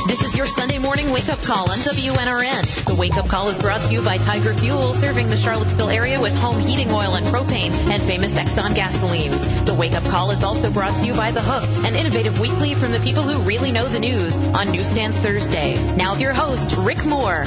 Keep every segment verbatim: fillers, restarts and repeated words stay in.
This is your Sunday morning wake-up call on W N R N. The wake-up call is brought to you by Tiger Fuel, serving the Charlottesville area with home heating oil and propane and famous Exxon gasolines. The wake-up call is also brought to you by The Hook, an innovative weekly from the people who really know the news on Newsstands Thursday. Now with your host, Rick Moore.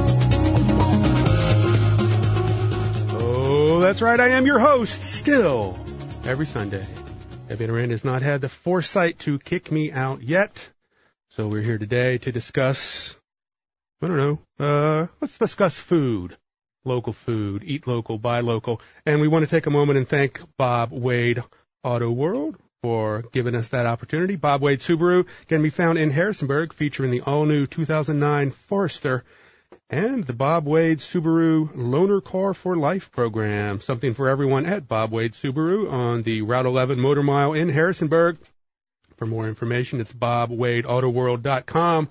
Oh, that's right. I am your host still every Sunday. W N R N has not had the foresight to kick me out yet. So we're here today to discuss, I don't know, uh, let's discuss food, local food, eat local, buy local. And we want to take a moment and thank Bob Wade Auto World for giving us that opportunity. Bob Wade Subaru can be found in Harrisonburg, featuring the all-new two thousand nine Forester and the Bob Wade Subaru Loaner Car for Life program. Something for everyone at Bob Wade Subaru on the Route eleven Motor Mile in Harrisonburg. For more information, it's bob wade auto world dot com.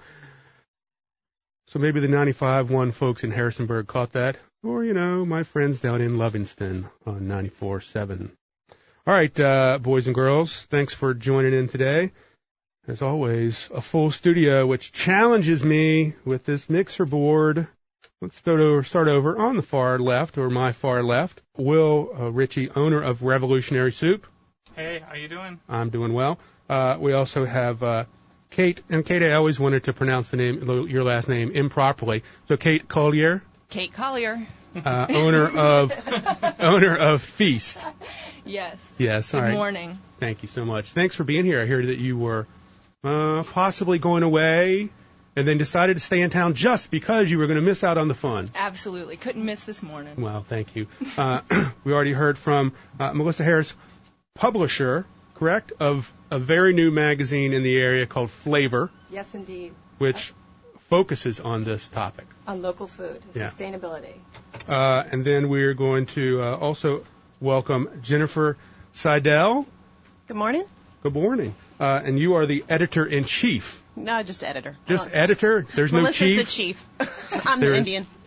So maybe the ninety-five point one folks in Harrisonburg caught that. Or, you know, my friends down in Lovingston on ninety-four point seven. All right, uh, boys and girls, thanks for joining in today. As always, a full studio, which challenges me with this mixer board. Let's start over, start over on the far left, or my far left. Will uh, Ritchie, owner of Revolutionary Soup. Hey, how you doing? I'm doing well. Uh, we also have uh, Kate, and Kate, I always wanted to pronounce the name, your last name improperly. So Kate Collier, Kate Collier, uh, owner of owner of Feast. Yes. Yes. Good all right. morning. Thank you so much. Thanks for being here. I heard that you were uh, possibly going away, and then decided to stay in town just because you were going to miss out on the fun. Absolutely, couldn't miss this morning. Well, thank you. Uh, we already heard from uh, Melissa Harris, publisher, correct, of a very new magazine in the area called Flavor. Yes, indeed. Which focuses on this topic. On local food and yeah. sustainability. Uh, and then we're going to uh, also welcome Jennifer Seidel. Good morning. Good morning. Uh, and you are the editor-in-chief. No, just editor. Just editor? There's no Melissa's chief? the chief. I'm There the is- Indian.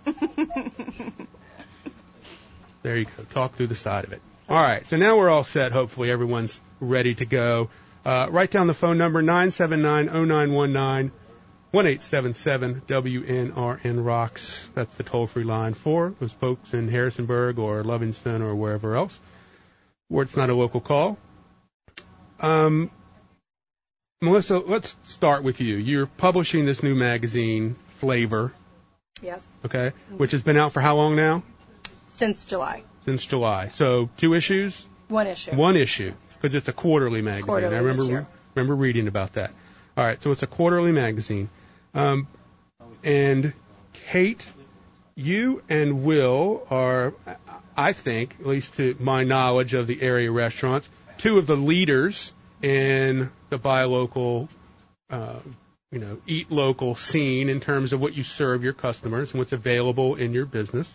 There you go. Talk through the side of it. All right. So now we're all set. Hopefully everyone's ready to go. Uh, write down the phone number, nine seven nine, zero nine one nine, one eight seven seven, W N R N Rocks. That's the toll-free line for those folks in Harrisonburg or Lovingston or wherever else, where it's not a local call. Um, Melissa, let's start with you. You're publishing this new magazine, Flavor. Yes. Okay, which has been out for how long now? Since July. Since July. So two issues? One issue. One issue, because it's a quarterly magazine. Quarterly I remember this year. remember reading about that. All right, so it's a quarterly magazine. Um, and Kate, you and Will are, I think, at least to my knowledge of the area restaurants, two of the leaders in the buy local, uh, you know, eat local scene in terms of what you serve your customers and what's available in your business.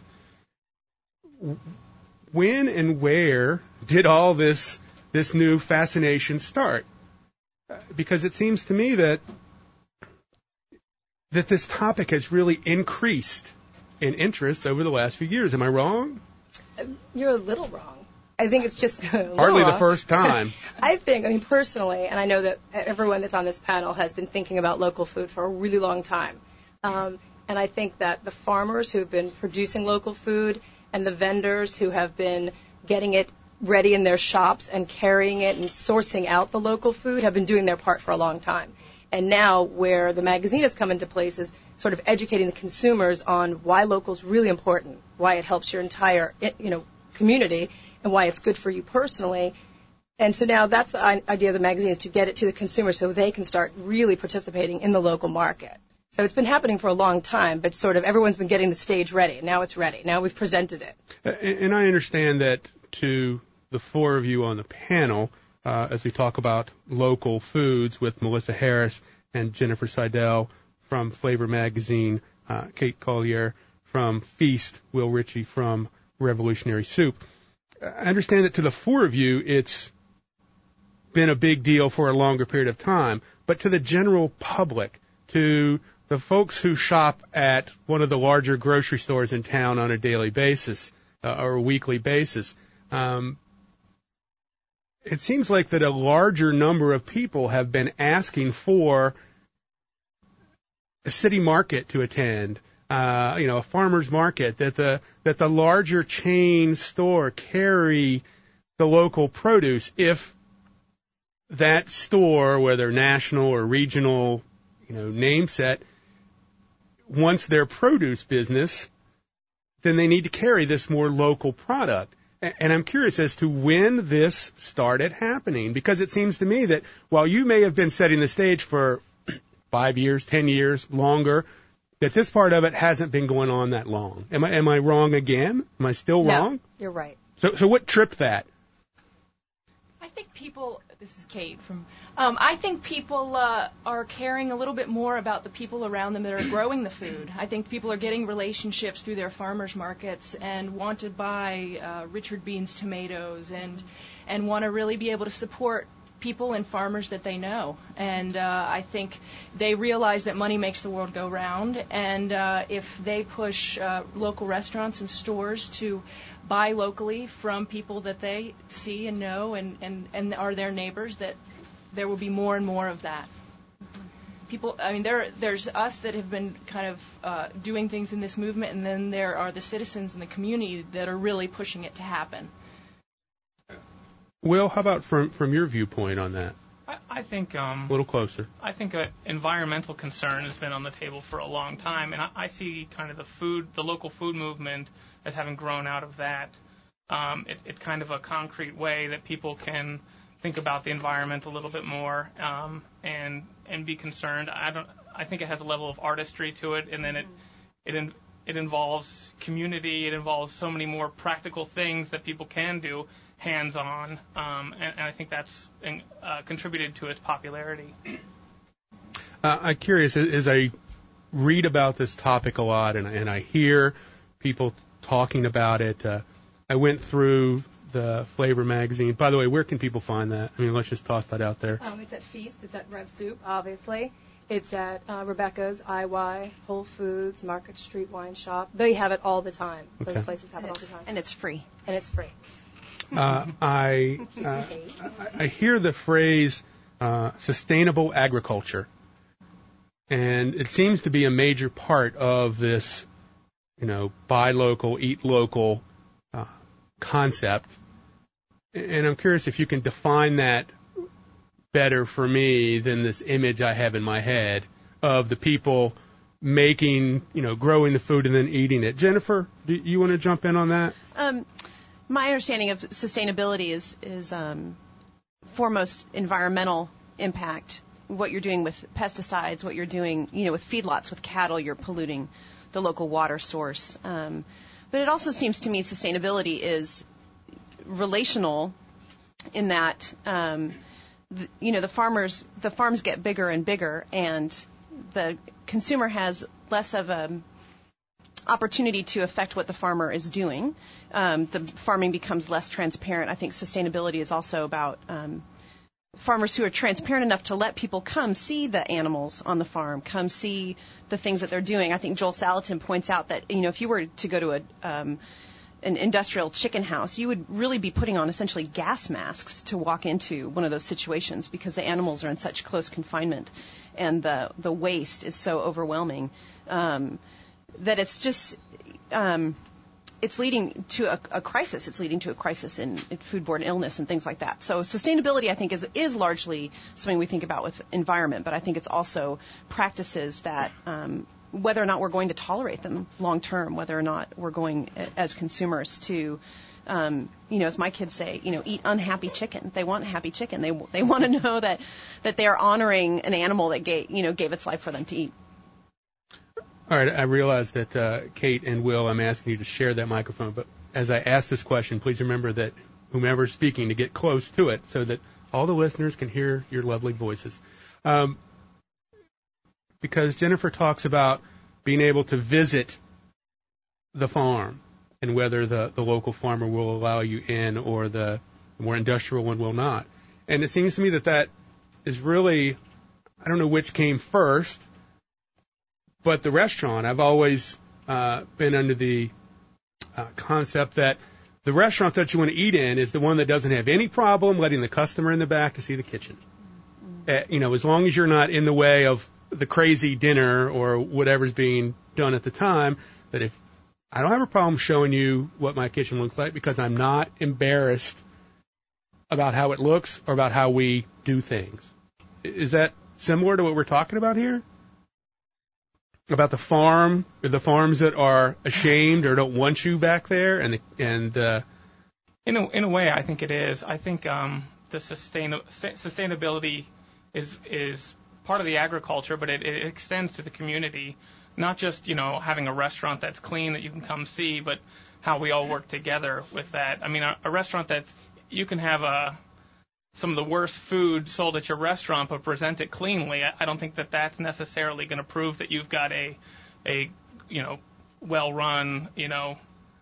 When and where did all this this new fascination start? Because it seems to me that that this topic has really increased in interest over the last few years. Am I wrong? You're a little wrong. I think it's just a little Hardly the wrong. first time. I think, I mean, personally, and I know that everyone that's on this panel has been thinking about local food for a really long time. Um, and I think that the farmers who have been producing local food and the vendors who have been getting it ready in their shops and carrying it and sourcing out the local food have been doing their part for a long time. And now where the magazine has come into place is sort of educating the consumers on why local is really important, why it helps your entire, you know, community, and why it's good for you personally. And so now that's the idea of the magazine, is to get it to the consumer so they can start really participating in the local market. So it's been happening for a long time, but sort of everyone's been getting the stage ready. Now it's ready. Now we've presented it. And I understand that to the four of you on the panel, uh, as we talk about local foods with Melissa Harris and Jennifer Seidel from Flavor Magazine, uh, Kate Collier from Feast, Will Ritchie from Revolutionary Soup. I understand that to the four of you, it's been a big deal for a longer period of time, but to the general public, to the folks who shop at one of the larger grocery stores in town on a daily basis uh, or a weekly basis, um, it seems like that a larger number of people have been asking for a city market to attend, uh, you know, a farmer's market, that the that the larger chain store carry the local produce if that store, whether national or regional, you know, name set, wants their produce business, then they need to carry this more local product. And I'm curious as to when this started happening, because it seems to me that while you may have been setting the stage for five years, ten years, longer, that this part of it hasn't been going on that long. Am I am I wrong again? Am I still No, wrong? you're right. So so what tripped that? I think people, this is Kate from, um, I think people uh, are caring a little bit more about the people around them that are growing the food. I think people are getting relationships through their farmers markets and want to buy uh, Richard Beans tomatoes and and want to really be able to support people and farmers that they know. And uh, I think they realize that money makes the world go round, and uh, if they push uh, local restaurants and stores to buy locally from people that they see and know and, and, and are their neighbors, that there will be more and more of that. People, I mean, there there's us that have been kind of uh, doing things in this movement, and then there are the citizens in the community that are really pushing it to happen. Will, how about from from your viewpoint on that? I, I think um, A little closer. I think uh, environmental concern has been on the table for a long time, and I, I see kind of the food, the local food movement as having grown out of that. Um, it, it's kind of a concrete way that people can think about the environment a little bit more um, and and be concerned. I don't. I think it has a level of artistry to it, and then it it in, it involves community. It involves so many more practical things that people can do hands-on, um, and, and I think that's uh, contributed to its popularity. Uh, I'm curious, as I read about this topic a lot and, and I hear people talking about it, uh, I went through the Flavor magazine. By the way, where can people find that? I mean, let's just toss that out there. Um, it's at Feast. It's at Rev Soup, obviously. It's at uh, Rebecca's, I Y, Whole Foods, Market Street Wine Shop. They have it all the time. Those Okay. places have And it all it's, the time. and it's free. And it's free. Uh, I, uh, I I hear the phrase uh, sustainable agriculture, and it seems to be a major part of this, you know, buy local, eat local uh, concept. And I'm curious if you can define that better for me than this image I have in my head of the people making, you know, growing the food and then eating it. Jennifer, do you want to jump in on that? Um, my understanding of sustainability is is um, foremost environmental impact. What you're doing with pesticides, what you're doing, you know, with feedlots, with cattle, you're polluting the local water source. Um, but it also seems to me sustainability is relational in that, um, the, you know, the farmers, the farms get bigger and bigger, and the consumer has less of a opportunity to affect what the farmer is doing. Um, the farming becomes less transparent. I think sustainability is also about um, farmers who are transparent enough to let people come see the animals on the farm, come see the things that they're doing. I think Joel Salatin points out that, you know, if you were to go to a um, an industrial chicken house, you would really be putting on essentially gas masks to walk into one of those situations because the animals are in such close confinement and the the waste is so overwhelming um, that it's just um, it's leading to a, a crisis. It's leading to a crisis in, in foodborne illness and things like that. So sustainability, I think, is is largely something we think about with environment, but I think it's also practices that um, whether or not we're going to tolerate them long term, whether or not we're going as consumers to, um, you know, as my kids say, you know, eat unhappy chicken. They want happy chicken. They they want to know that that they are honoring an animal that gave you know gave its life for them to eat. All right, I realize that uh, Kate and Will, I'm asking you to share that microphone, but as I ask this question, please remember that whomever's speaking to get close to it so that all the listeners can hear your lovely voices. Um, because Jennifer talks about being able to visit the farm and whether the, the local farmer will allow you in or the more industrial one will not. And it seems to me that that is really, I don't know which came first, but the restaurant, I've always uh, been under the uh, concept that the restaurant that you want to eat in is the one that doesn't have any problem letting the customer in the back to see the kitchen. Uh, you know, as long as you're not in the way of the crazy dinner or whatever's being done at the time, that if I don't have a problem showing you what my kitchen looks like because I'm not embarrassed about how it looks or about how we do things. Is that similar to what we're talking about here? About the farm, or the farms that are ashamed or don't want you back there, and and uh, in a in a way, I think it is. I think um, the sustain sustainability is is part of the agriculture, but it, it extends to the community. Not just, you know, having a restaurant that's clean that you can come see, but how we all work together with that. I mean, a, a restaurant that's, you can have a, some of the worst food sold at your restaurant, but present it cleanly. I, I don't think that that's necessarily going to prove that you've got a, a, you know, well-run, you know,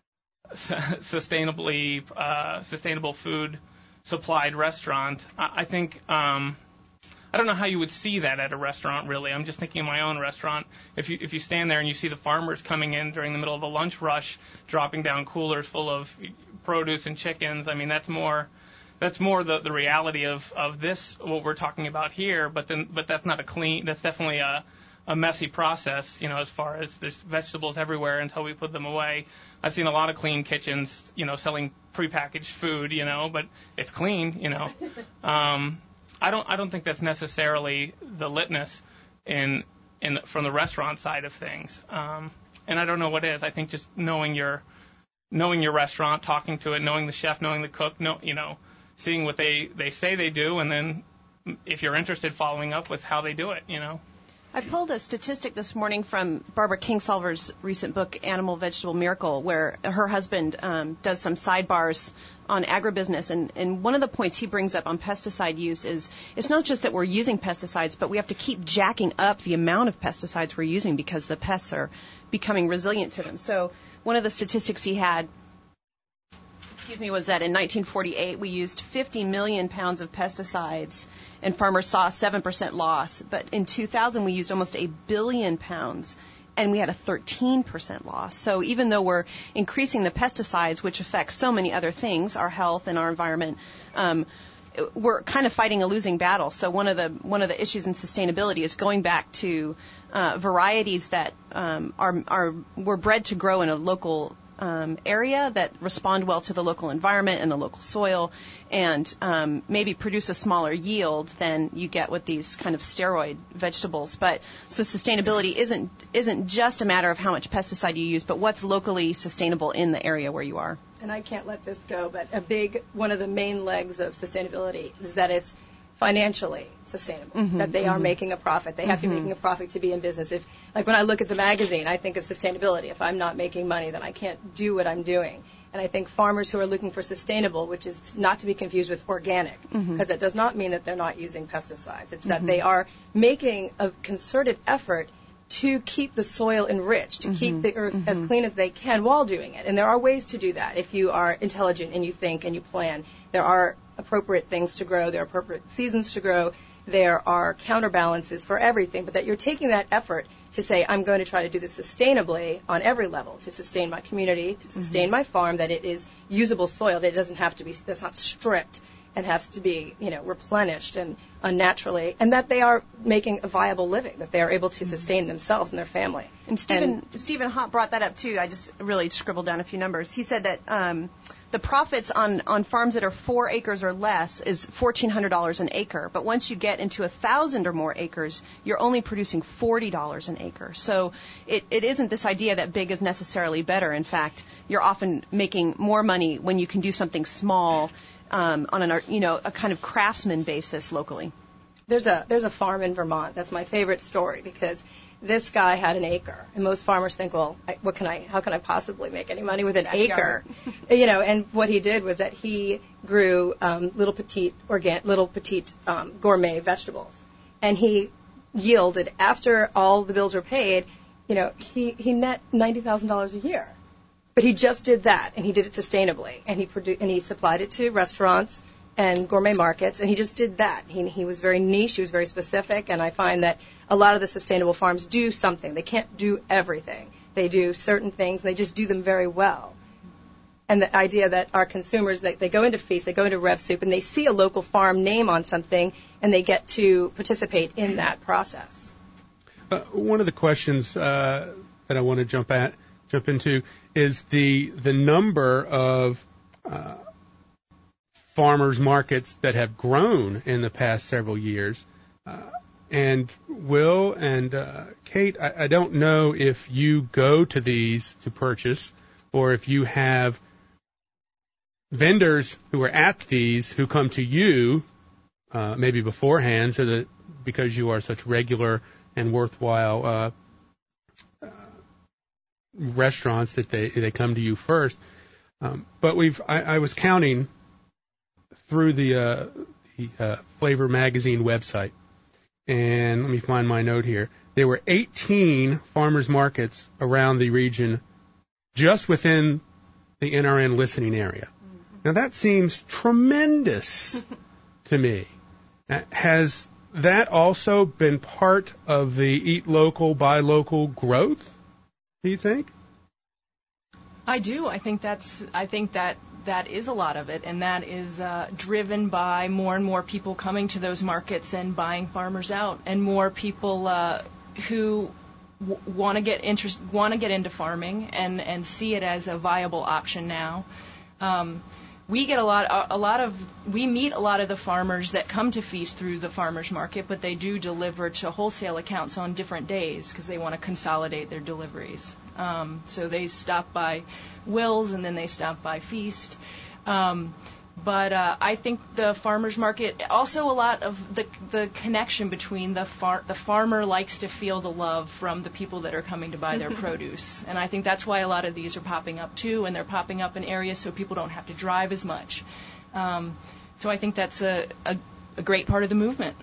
sustainably, uh, sustainable food supplied restaurant. I, I think, um, I don't know how you would see that at a restaurant, really. I'm just thinking of my own restaurant. If you if you stand there and you see the farmers coming in during the middle of the lunch rush, dropping down coolers full of produce and chickens, I mean, that's more that's more the, the reality of, of this, what we're talking about here. But then, but that's not a clean. That's definitely a a messy process, you know, as far as there's vegetables everywhere until we put them away. I've seen a lot of clean kitchens, you know, selling prepackaged food, you know, but it's clean, you know. Um, I don't I don't think that's necessarily the litmus in in from the restaurant side of things. Um, and I don't know what is. I think just knowing your knowing your restaurant, talking to it, knowing the chef, knowing the cook, know, you know, seeing what they, they say they do, and then if you're interested, following up with how they do it, you know. I pulled a statistic this morning from Barbara Kingsolver's recent book, Animal Vegetable Miracle, where her husband um, does some sidebars on agribusiness. And, and one of the points he brings up on pesticide use is it's not just that we're using pesticides, but we have to keep jacking up the amount of pesticides we're using because the pests are becoming resilient to them. So one of the statistics he had excuse me, was that in nineteen forty-eight we used fifty million pounds of pesticides and farmers saw a seven percent loss. But in two thousand we used almost a billion pounds and we had a thirteen percent loss. So even though we're increasing the pesticides, which affects so many other things, our health and our environment, um, we're kind of fighting a losing battle. So one of the one of the issues in sustainability is going back to uh, varieties that um, are are were bred to grow in a local Um, area that respond well to the local environment and the local soil, and um, maybe produce a smaller yield than you get with these kind of steroid vegetables. But so sustainability isn't isn't just a matter of how much pesticide you use, but what's locally sustainable in the area where you are. And I can't let this go, but a big one of the main legs of sustainability is that it's financially sustainable, mm-hmm, that they are mm-hmm. making a profit. They have mm-hmm. to be making a profit to be in business. If, like when I look at the magazine, I think of sustainability. If I'm not making money, then I can't do what I'm doing. And I think farmers who are looking for sustainable, which is not to be confused with organic, because mm-hmm. that does not mean that they're not using pesticides. It's mm-hmm. that they are making a concerted effort to keep the soil enriched, to mm-hmm. keep the earth mm-hmm. as clean as they can while doing it. And there are ways to do that. If you are intelligent and you think and you plan, there are appropriate things to grow, there are appropriate seasons to grow, there are counterbalances for everything, but that you're taking that effort to say, I'm going to try to do this sustainably on every level, to sustain my community, to sustain mm-hmm. my farm, that it is usable soil, that it doesn't have to be, that's not stripped and has to be, you know, replenished and unnaturally, and that they are making a viable living, that they are able to sustain themselves and their family. And Stephen, and, Stephen Hott brought that up too. I just really scribbled down a few numbers. He said that um, the profits on, on farms that are four acres or less is fourteen hundred dollars an acre, but once you get into a thousand or more acres, you're only producing forty dollars an acre. So it, it isn't this idea that big is necessarily better. In fact, you're often making more money when you can do something small um, on an, you know, a kind of craftsman basis locally. There's a there's a farm in Vermont that's my favorite story, because this guy had an acre, and most farmers think, well, I, what can I, how can I possibly make any money with an acre, you know? And what he did was that he grew um, little petite organ, little petite um, gourmet vegetables, and he yielded, after all the bills were paid, you know, he he net ninety thousand dollars a year, but he just did that, and he did it sustainably, and he produ- and he supplied it to restaurants and gourmet markets, and he just did that. He, he was very niche, he was very specific, and I find that a lot of the sustainable farms do something. They can't do everything. They do certain things, and they just do them very well. And the idea that our consumers, they, they go into Feast, they go into Rev Soup, and they see a local farm name on something, and they get to participate in that process. Uh, one of the questions uh, that I want to jump at, jump into, is the the number of uh, farmers markets that have grown in the past several years. Uh, and Will and uh, Kate, I, I don't know if you go to these to purchase or if you have vendors who are at these who come to you uh, maybe beforehand, so that because you are such regular and worthwhile uh, uh, restaurants that they they come to you first. Um, but we've I, I was counting through the, uh, the uh, Flavor Magazine website, and let me find my note here. There were eighteen farmers markets around the region just within the N R N listening area. Now, that seems tremendous to me. Uh, has that also been part of the Eat Local, Buy Local growth, do you think? I do. I think that's. I think that that is a lot of it, and that is uh, driven by more and more people coming to those markets and buying farmers out, and more people uh, who w- want to get interest, want to get into farming and and see it as a viable option now. Um, We get a lot, a lot of, we meet a lot of the farmers that come to Feast through the farmers market, but they do deliver to wholesale accounts on different days because they want to consolidate their deliveries. Um, so they stop by Will's and then they stop by Feast. Um, but uh, I think the farmers market, also a lot of the the connection between the far, the farmer likes to feel the love from the people that are coming to buy their produce, and I think that's why a lot of these are popping up too, and they're popping up in areas so people don't have to drive as much. Um, so I think that's a, a, a great part of the movement.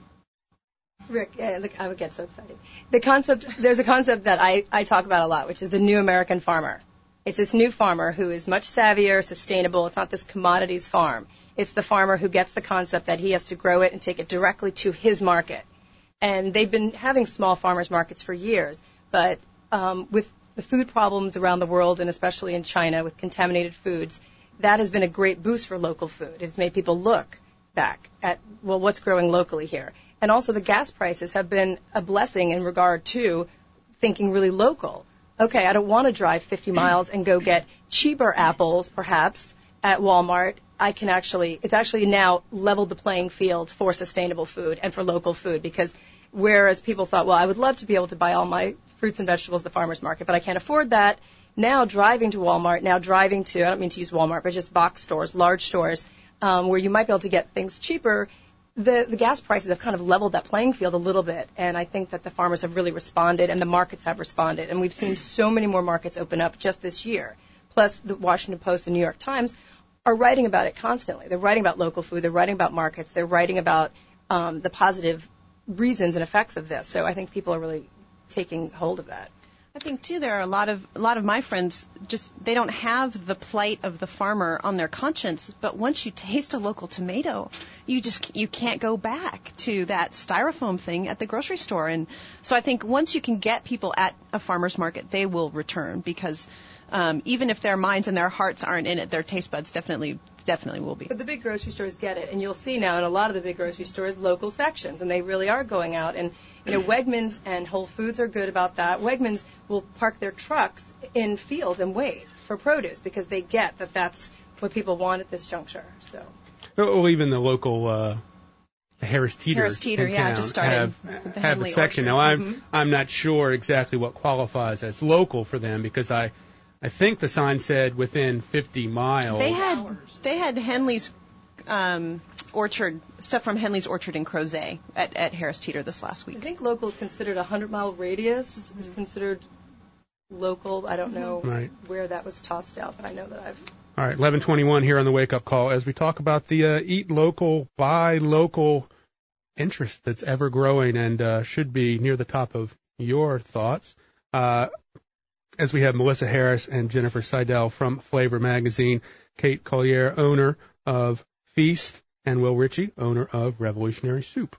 Rick, yeah, look, I would get so excited. The concept, there's a concept that I, I talk about a lot, which is the new American farmer. It's this new farmer who is much savvier, sustainable. It's not this commodities farm. It's the farmer who gets the concept that he has to grow it and take it directly to his market. And they've been having small farmers markets for years, but um, with the food problems around the world, and especially in China with contaminated foods, that has been a great boost for local food. It's made people look back at, well, what's growing locally here. And also the gas prices have been a blessing in regard to thinking really local. Okay, I don't want to drive fifty miles and go get cheaper apples, perhaps, at Walmart. I can actually, it's actually now leveled the playing field for sustainable food and for local food, because whereas people thought, well, I would love to be able to buy all my fruits and vegetables at the farmer's market, but I can't afford that. Now driving to Walmart, now driving to, I don't mean to use Walmart, but just box stores, large stores, um, where you might be able to get things cheaper, the, the gas prices have kind of leveled that playing field a little bit, and I think that the farmers have really responded and the markets have responded, and we've seen so many more markets open up just this year. Plus, the Washington Post and New York Times are writing about it constantly. They're writing about local food. They're writing about markets. They're writing about um, the positive reasons and effects of this. So I think people are really taking hold of that. I think too there are a lot of a lot of my friends just they don't have the plight of the farmer on their conscience, but once you taste a local tomato, you just you can't go back to that styrofoam thing at the grocery store. And so I think once you can get people at a farmer's market, they will return, because um, even if their minds and their hearts aren't in it, their taste buds definitely definitely will be. But the big grocery stores get it, and you'll see now in a lot of the big grocery stores local sections, and they really are going out. And you know, Wegmans and Whole Foods are good about that. Wegmans will park their trucks in fields and wait for produce because they get that that's what people want at this juncture. So, well, even the local uh, Harris Teeter, Harris Teeter, in yeah, town just started have with the have Henley a section. Orchard. Now, I'm Mm-hmm. I'm not sure exactly what qualifies as local for them, because I I think the sign said within fifty miles. They had they had Henley's um, orchard stuff from Henley's Orchard in Crozet at, at Harris Teeter this last week. I think local is considered a hundred mile radius is, is considered local. I don't know Right. where that was tossed out, but I know that I've. All right, eleven twenty-one here on the Wake Up Call as we talk about the uh, Eat Local, Buy Local interest that's ever growing and uh, should be near the top of your thoughts. Uh, as we have Melissa Harris and Jennifer Seidel from Flavor Magazine, Kate Collier, owner of Feast, and Will Ritchie, owner of Revolutionary Soup.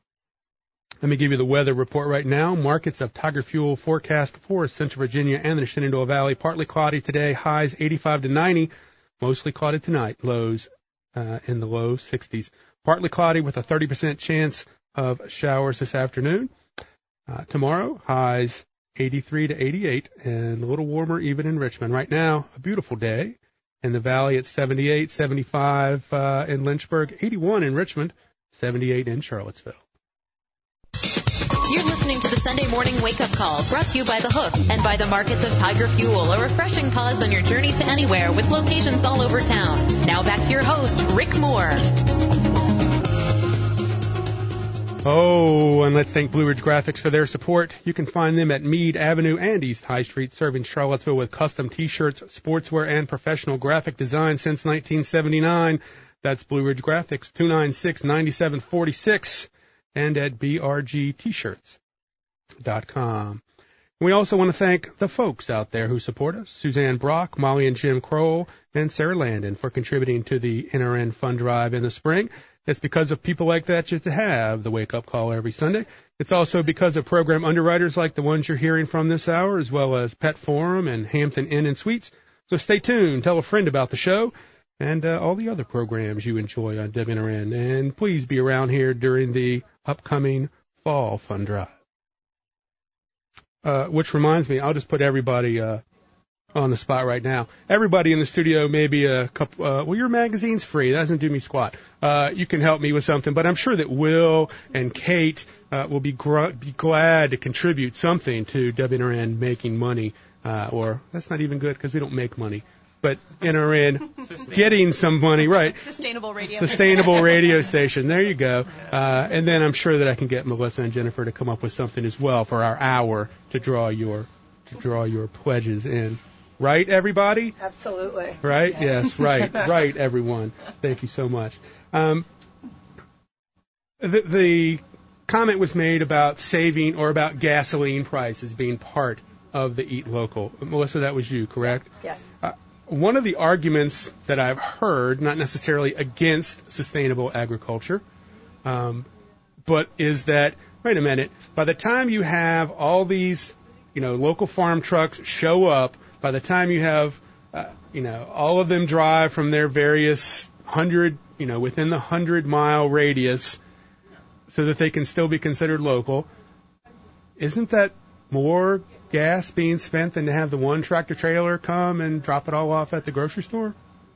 Let me give you the weather report right now. Markets of Tiger Fuel forecast for Central Virginia and the Shenandoah Valley. Partly cloudy today, highs eighty-five to ninety. Mostly cloudy tonight, lows uh, in the low sixties. Partly cloudy with a thirty percent chance of showers this afternoon. Uh, tomorrow, highs eighty-three to eighty-eight, and a little warmer even in Richmond. Right now, a beautiful day. In the Valley, it's seventy-eight, seventy-five uh, in Lynchburg, eighty-one in Richmond, seventy-eight in Charlottesville. You're listening to the Sunday Morning Wake Up Call, brought to you by The Hook and by the markets of Tiger Fuel, a refreshing pause on your journey to anywhere with locations all over town. Now back to your host, Rick Moore. Oh, and let's thank Blue Ridge Graphics for their support. You can find them at Meade Avenue and East High Street, serving Charlottesville with custom T-shirts, sportswear, and professional graphic design since nineteen seventy-nine. That's Blue Ridge Graphics, two nine six, nine seven four six, and at b r g t shirts dot com. We also want to thank the folks out there who support us, Suzanne Brock, Molly and Jim Kroll, and Sarah Landon for contributing to the N R N Fund Drive in the spring. It's because of people like that you have the wake-up call every Sunday. It's also because of program underwriters like the ones you're hearing from this hour, as well as Pet Forum and Hampton Inn and Suites. So stay tuned. Tell a friend about the show and uh, all the other programs you enjoy on W N R N. And please be around here during the upcoming Fall Fund Drive. Uh, which reminds me, I'll just put everybody uh, on the spot right now. Everybody in the studio, maybe a couple, uh, well, your magazine's free. That doesn't do me squat. Uh, you can help me with something, but I'm sure that Will and Kate uh, will be, gr- be glad to contribute something to W N R N making money, uh, or that's not even good because we don't make money, but N R N getting some money, right? Sustainable radio. Sustainable radio station. There you go. Uh, and then I'm sure that I can get Melissa and Jennifer to come up with something as well for our hour to draw your to draw your pledges in. Right, everybody? Absolutely. Right? Yes, right. Right, everyone. Thank you so much. Um, the, the comment was made about saving or about gasoline prices being part of the Eat Local. Melissa, that was you, correct? Yes. Uh, one of the arguments that I've heard, not necessarily against sustainable agriculture, um, but is that, wait a minute, by the time you have all these, you know, local farm trucks show up, by the time you have, uh, you know, all of them drive from their various hundred, you know, within the hundred mile radius so that they can still be considered local, isn't that more gas being spent than to have the one tractor trailer come and drop it all off at the grocery store?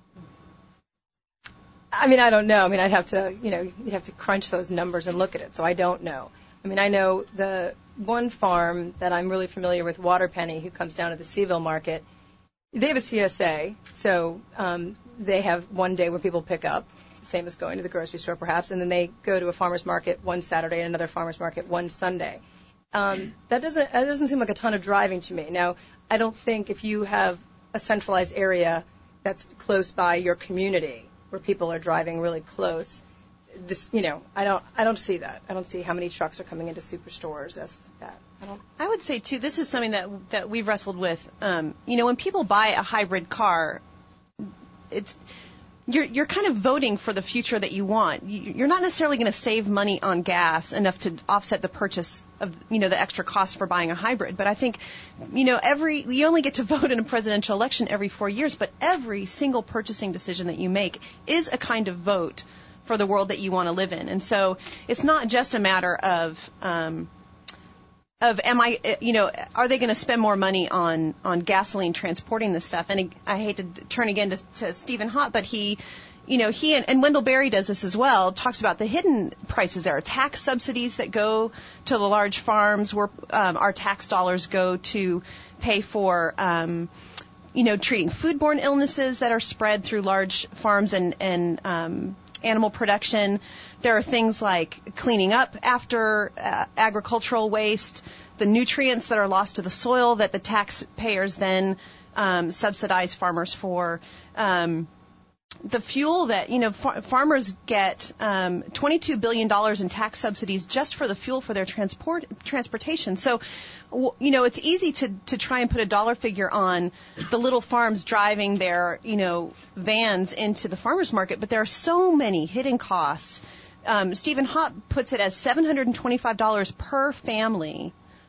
I mean, I don't know. I mean, I'd have to, you know, you'd have to crunch those numbers and look at it. So I don't know. I mean, I know the one farm that I'm really familiar with, Waterpenny, who comes down to the Seaville market, they have a C S A, so um, they have one day where people pick up, same as going to the grocery store perhaps, and then they go to a farmer's market one Saturday and another farmer's market one Sunday. Um, that doesn't that doesn't seem like a ton of driving to me. Now, I don't think if you have a centralized area that's close by your community where people are driving really close, this, you know, I don't, I don't see that. I don't see how many trucks are coming into superstores as that. I don't. I would say too, this is something that that we've wrestled with. Um, you know, when people buy a hybrid car, it's you're you're kind of voting for the future that you want. You're not necessarily going to save money on gas enough to offset the purchase of, you know, the extra cost for buying a hybrid. But I think, you know, every you only get to vote in a presidential election every four years, but every single purchasing decision that you make is a kind of vote for the world that you want to live in. And so it's not just a matter of, um, of am I, you know, are they going to spend more money on, on gasoline transporting this stuff? And I hate to turn again to, to Stephen Hott, but he, you know, he and, and Wendell Berry does this as well, talks about the hidden prices. There are tax subsidies that go to the large farms where um, our tax dollars go to pay for, um, you know, treating foodborne illnesses that are spread through large farms and, and, um, animal production. There are things like cleaning up after uh, agricultural waste, the nutrients that are lost to the soil that the taxpayers then um, subsidize farmers for. Um, the fuel that, you know, far- farmers get um, twenty-two billion dollars in tax subsidies just for the fuel for their transport transportation. So, w- you know, it's easy to, to try and put a dollar figure on the little farms driving their, you know, vans into the farmers market, but there are so many hidden costs. Um, Stephen Hott puts it as seven hundred twenty-five dollars per family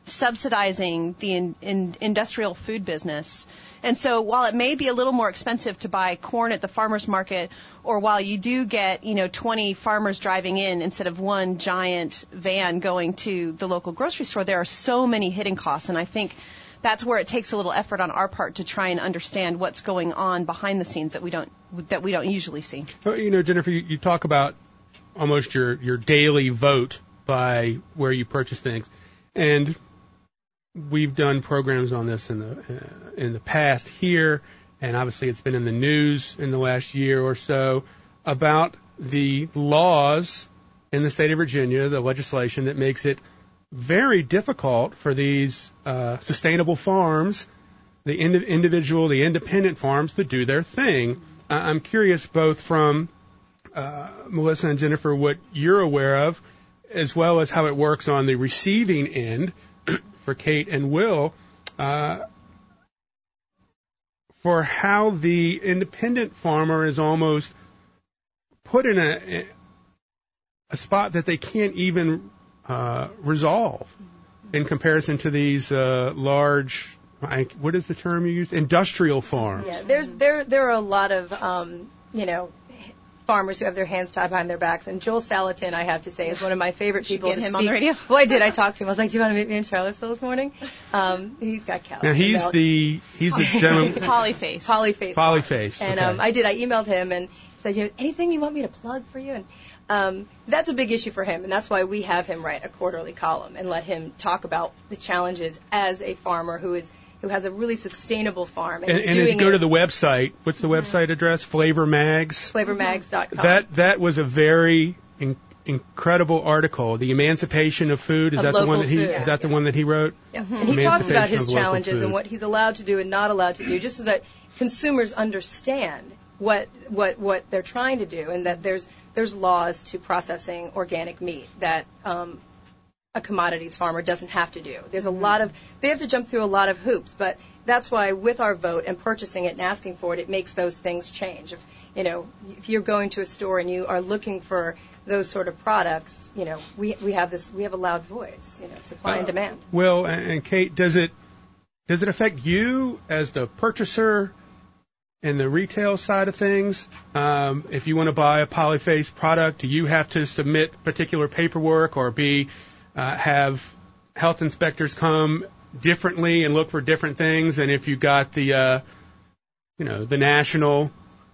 subsidizing the in, in industrial food business. And so while it may be a little more expensive to buy corn at the farmer's market, or while you do get, you know, twenty farmers driving in instead of one giant van going to the local grocery store, there are so many hidden costs. And I think that's where it takes a little effort on our part to try and understand what's going on behind the scenes that we don't that we don't usually see. Well, you know, Jennifer, you, you talk about almost your, your daily vote by where you purchase things, and we've done programs on this in the uh, in the past here, and obviously it's been in the news in the last year or so about the laws in the state of Virginia, the legislation that makes it very difficult for these uh, sustainable farms, the ind- individual, the independent farms, to do their thing. Uh, I'm curious, both from uh, Melissa and Jennifer, what you're aware of, as well as how it works on the receiving end for Kate and Will, uh, for how the independent farmer is almost put in a, a spot that they can't even uh, resolve in comparison to these uh, large, I, what is the term you use? Industrial farms. Yeah, there's there there are a lot of um, you know. farmers who have their hands tied behind their backs. And Joel Salatin, I have to say, is one of my favorite people get to him speak. on the radio? Well, I did. I talked to him. I was like, do you want to meet me in Charlottesville this morning? Um, he's got cows. Now, he's the, he's the gentleman. Polyface. Polyface. Polyface. And okay. um, I did. I emailed him and said, you know, anything you want me to plug for you? And um, that's a big issue for him. And that's why we have him write a quarterly column and let him talk about the challenges as a farmer who is who has a really sustainable farm. And, And, is and if doing you go it, to the website, what's the website address? Flavor Mags. flavor mags dot com. That that was a very in, incredible article. The Emancipation of Food is Of that the one local that he food. is that the one that he wrote? Yes. And he talks about his Emancipation of local challenges food. and what he's allowed to do and not allowed to do, just so that consumers understand what what what they're trying to do, and that there's there's laws to processing organic meat that um, a commodities farmer doesn't have to do. There's a lot of they have to jump through a lot of hoops, but that's why with our vote and purchasing it and asking for it, it makes those things change. If you know, if you're going to a store and you are looking for those sort of products, you know, we we have this we have a loud voice, you know, supply Uh, and demand. Will and, and Kate, does it does it affect you as the purchaser in the retail side of things? Um, if you want to buy a Polyface product, do you have to submit particular paperwork or be uh, have health inspectors come differently and look for different things? And if you got the uh, you know the national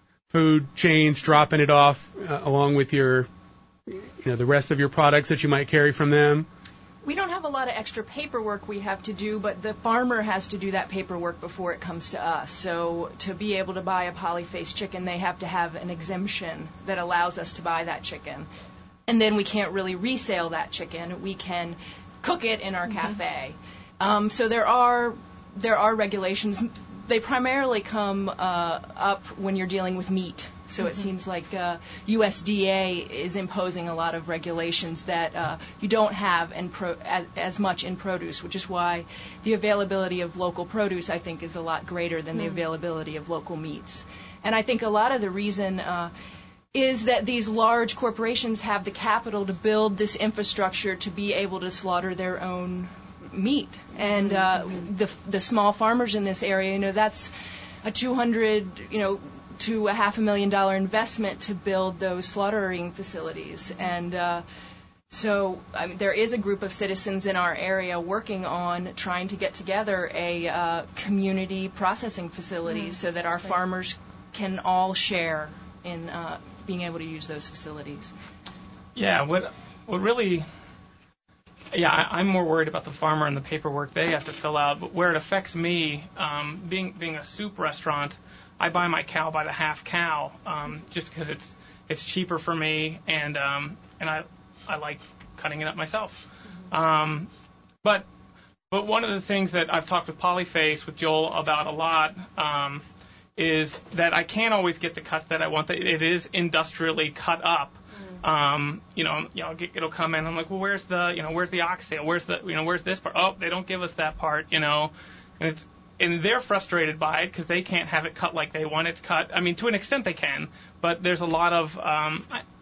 food chains dropping it off uh, along with your you know the rest of your products that you might carry from them? We don't have a lot of extra paperwork we have to do, but the farmer has to do that paperwork before it comes to us. So to be able to buy a Polyface chicken, they have to have an exemption that allows us to buy that chicken. And then we can't really resell that chicken. We can cook it in our mm-hmm. cafe. Um, so there are there are regulations. They primarily come uh, up when you're dealing with meat. So mm-hmm. it seems like uh, U S D A is imposing a lot of regulations that uh, you don't have in pro- as, as much in produce, which is why the availability of local produce, I think, is a lot greater than mm-hmm. the availability of local meats. And I think a lot of the reason uh, is that these large corporations have the capital to build this infrastructure to be able to slaughter their own meat. And uh, the the small farmers in this area, you know, that's a two hundred, you know, to a half a million dollar investment to build those slaughtering facilities. And uh, so I mean, there is a group of citizens in our area working on trying to get together a uh, community processing facility mm, so that our great. farmers can all share in uh, being able to use those facilities. Yeah, what what really... Yeah, I, I'm more worried about the farmer and the paperwork they have to fill out. But where it affects me, um, being being a soup restaurant, I buy my cow by the half cow, um, just because it's it's cheaper for me, and um, and I I like cutting it up myself. Um, but but one of the things that I've talked with Polyface with Joel about a lot um, is that I can't always get the cut that I want. That it is industrially cut up. Um, you know, you know, it'll come in. I'm like, well, where's the, you know, where's the oxtail? Where's the, you know, where's this part? Oh, they don't give us that part, you know, and it's, and they're frustrated by it because they can't have it cut like they want it cut. I mean, to an extent they can, but there's a lot of, um, I,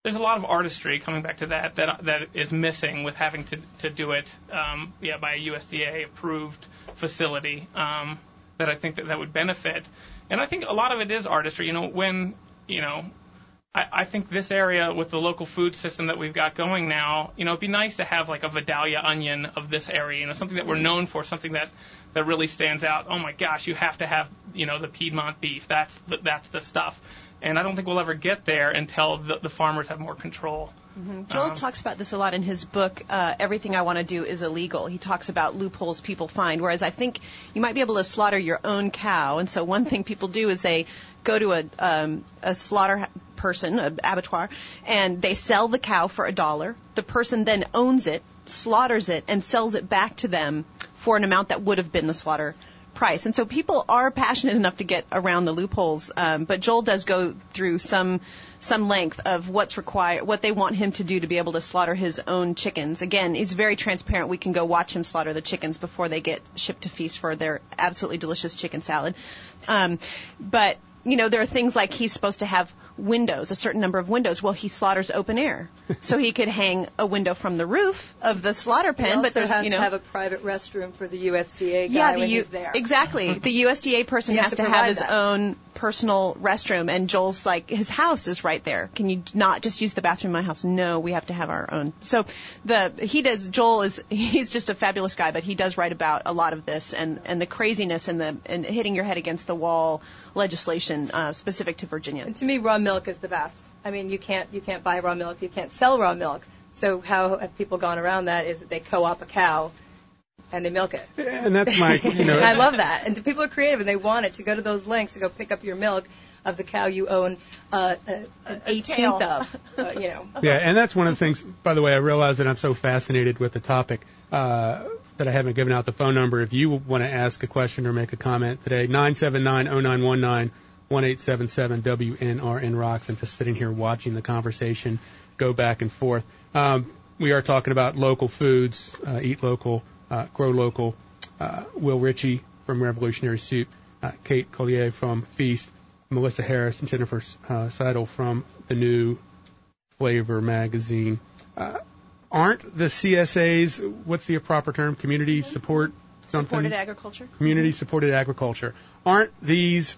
there's a lot of artistry, coming back to that, that that is missing with having to to do it um, yeah by a U S D A approved facility um, that I think that that would benefit. And I think a lot of it is artistry. You know, when you know. I, I think this area with the local food system that we've got going now, you know, it'd be nice to have like a Vidalia onion of this area, you know, something that we're known for, something that, that really stands out. Oh my gosh, you have to have, you know, the Piedmont beef. That's the, that's the stuff. And I don't think we'll ever get there until the, the farmers have more control. Mm-hmm. Joel um, talks about this a lot in his book, uh, Everything I Want to Do is Illegal. He talks about loopholes people find, whereas I think you might be able to slaughter your own cow. And so one thing people do is they go to a, um, a slaughter person, an abattoir, and they sell the cow for a dollar. The person then owns it, slaughters it, and sells it back to them for an amount that would have been the slaughter price. And so people are passionate enough to get around the loopholes, um, but Joel does go through some some length of what's required, what they want him to do to be able to slaughter his own chickens. Again, he's very transparent. We can go watch him slaughter the chickens before they get shipped to Feast for their absolutely delicious chicken salad. Um, but you know, there are things like he's supposed to have windows, a certain number of windows. Well, he slaughters open air, so he could hang a window from the roof of the slaughter pen. He also but there's, has you know, to have a private restroom for the U S D A guy yeah, the when U- he's there. Exactly. The U S D A person He has, has to, to have his provide that. own personal restroom, and Joel's like, his house is right there. Can you not just use the bathroom in my house? No, we have to have our own. So the he does. Joel is he's just a fabulous guy, but he does write about a lot of this and and the craziness and the and hitting your head against the wall legislation uh, specific to Virginia. And to me, raw milk is the best. I mean, you can't you can't buy raw milk. You can't sell raw milk. So how have people gone around that is that they co-op a cow and they milk it. And that's my, you know. And I love that. And the people are creative and they want it to go to those lengths to go pick up your milk of the cow you own uh, an eighteenth of, uh, you know. Yeah, and that's one of the things, by the way, I realize that I'm so fascinated with the topic uh, that I haven't given out the phone number. If you want to ask a question or make a comment today, nine seven nine, oh nine one nine, one eight seven seven W N R N Rocks. I'm just sitting here watching the conversation go back and forth. Um, we are talking about local foods, uh, eat local, uh, grow local. Uh, Will Ritchie from Revolutionary Soup, uh, Kate Collier from Feast, Melissa Harris and Jennifer uh, Seidel from the New Flavor magazine. Uh, aren't the C S As, what's the proper term, community support something? Supported agriculture. Community supported agriculture. Aren't these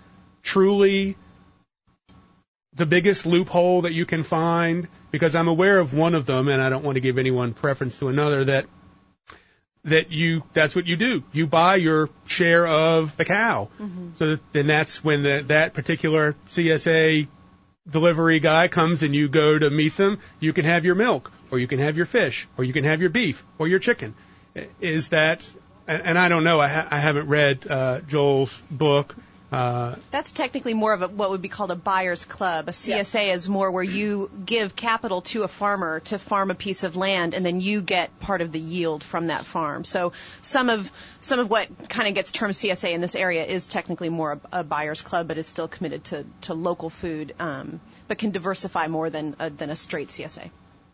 truly the biggest loophole that you can find? Because I'm aware of one of them, and I don't want to give anyone preference to another, that that you that's what you do. You buy your share of the cow. Mm-hmm. So then that's when the, that particular C S A delivery guy comes and you go to meet them. You can have your milk, or you can have your fish, or you can have your beef, or your chicken. Is that, and, and I don't know, I, ha- I haven't read uh, Joel's book. Uh, That's technically more of a, what would be called a buyer's club. A C S A yeah. is more where you give capital to a farmer to farm a piece of land, and then you get part of the yield from that farm. So some of some of what kind of gets termed C S A in this area is technically more a, a buyer's club, but is still committed to, to local food, um, but can diversify more than a, than a straight C S A.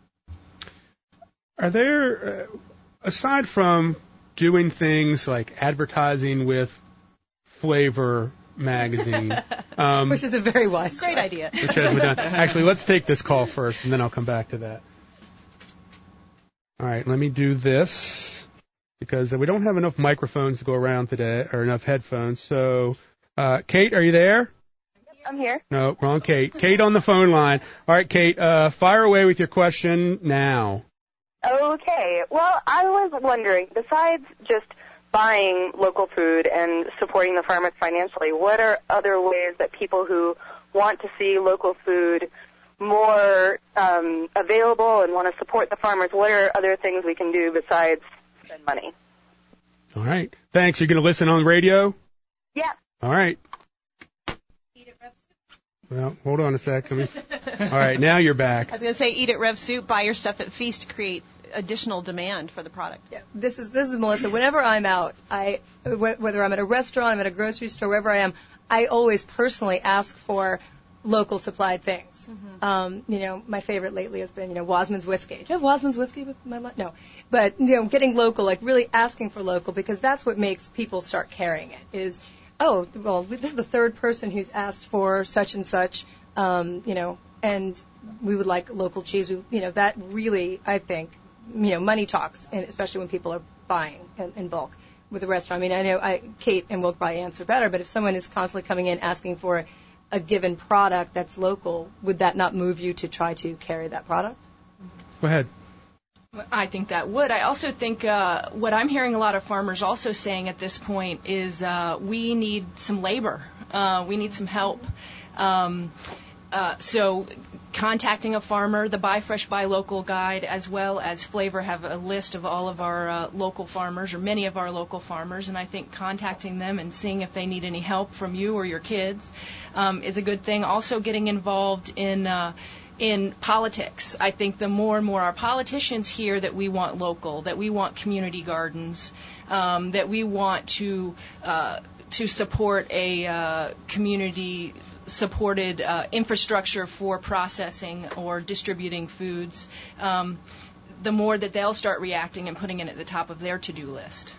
Are there, uh, aside from doing things like advertising with Flavor magazine, um, which is a very wise, great choice. idea. Which has been done. Actually, let's take this call first, and then I'll come back to that. All right, let me do this because we don't have enough microphones to go around today, or enough headphones. So, uh, Kate, are you there? I'm here. No, wrong Kate. Kate on the phone line. All right, Kate, uh, fire away with your question now. Okay. Well, I was wondering, besides just buying local food and supporting the farmers financially, what are other ways that people who want to see local food more um, available and want to support the farmers, what are other things we can do besides spend money? All right. Thanks. You're going to listen on radio? Yeah. All right. Well, hold on a sec. Let me... All right, now you're back. I was going to say, eat at Rev Soup, buy your stuff at Feast to create additional demand for the product. Yeah, this is this is Melissa. Whenever I'm out, I whether I'm at a restaurant, I'm at a grocery store, wherever I am, I always personally ask for local supplied things. Mm-hmm. Um, you know, my favorite lately has been, you know, Wasman's whiskey. Do you have Wasman's whiskey with my lunch? No, but you know, getting local, like really asking for local, because that's what makes people start carrying it. Is oh, well, this is the third person who's asked for such and such, um, you know, and we would like local cheese. We, you know, that really, I think, you know, money talks, and especially when people are buying in, in bulk with a restaurant. I mean, I know I, Kate and Will probably answer better, but if someone is constantly coming in asking for a given product that's local, would that not move you to try to carry that product? Go ahead. I think that would. I also think uh, what I'm hearing a lot of farmers also saying at this point is uh, we need some labor. Uh, we need some help. Um, uh, so contacting a farmer, the Buy Fresh, Buy Local guide, as well as Flavor, have a list of all of our uh, local farmers, or many of our local farmers, and I think contacting them and seeing if they need any help from you or your kids um, is a good thing. Also getting involved in uh, in politics. I think the more and more our politicians hear that we want local, that we want community gardens, um, that we want to uh, to support a uh, community supported uh, infrastructure for processing or distributing foods, um, the more that they'll start reacting and putting it at the top of their to-do list.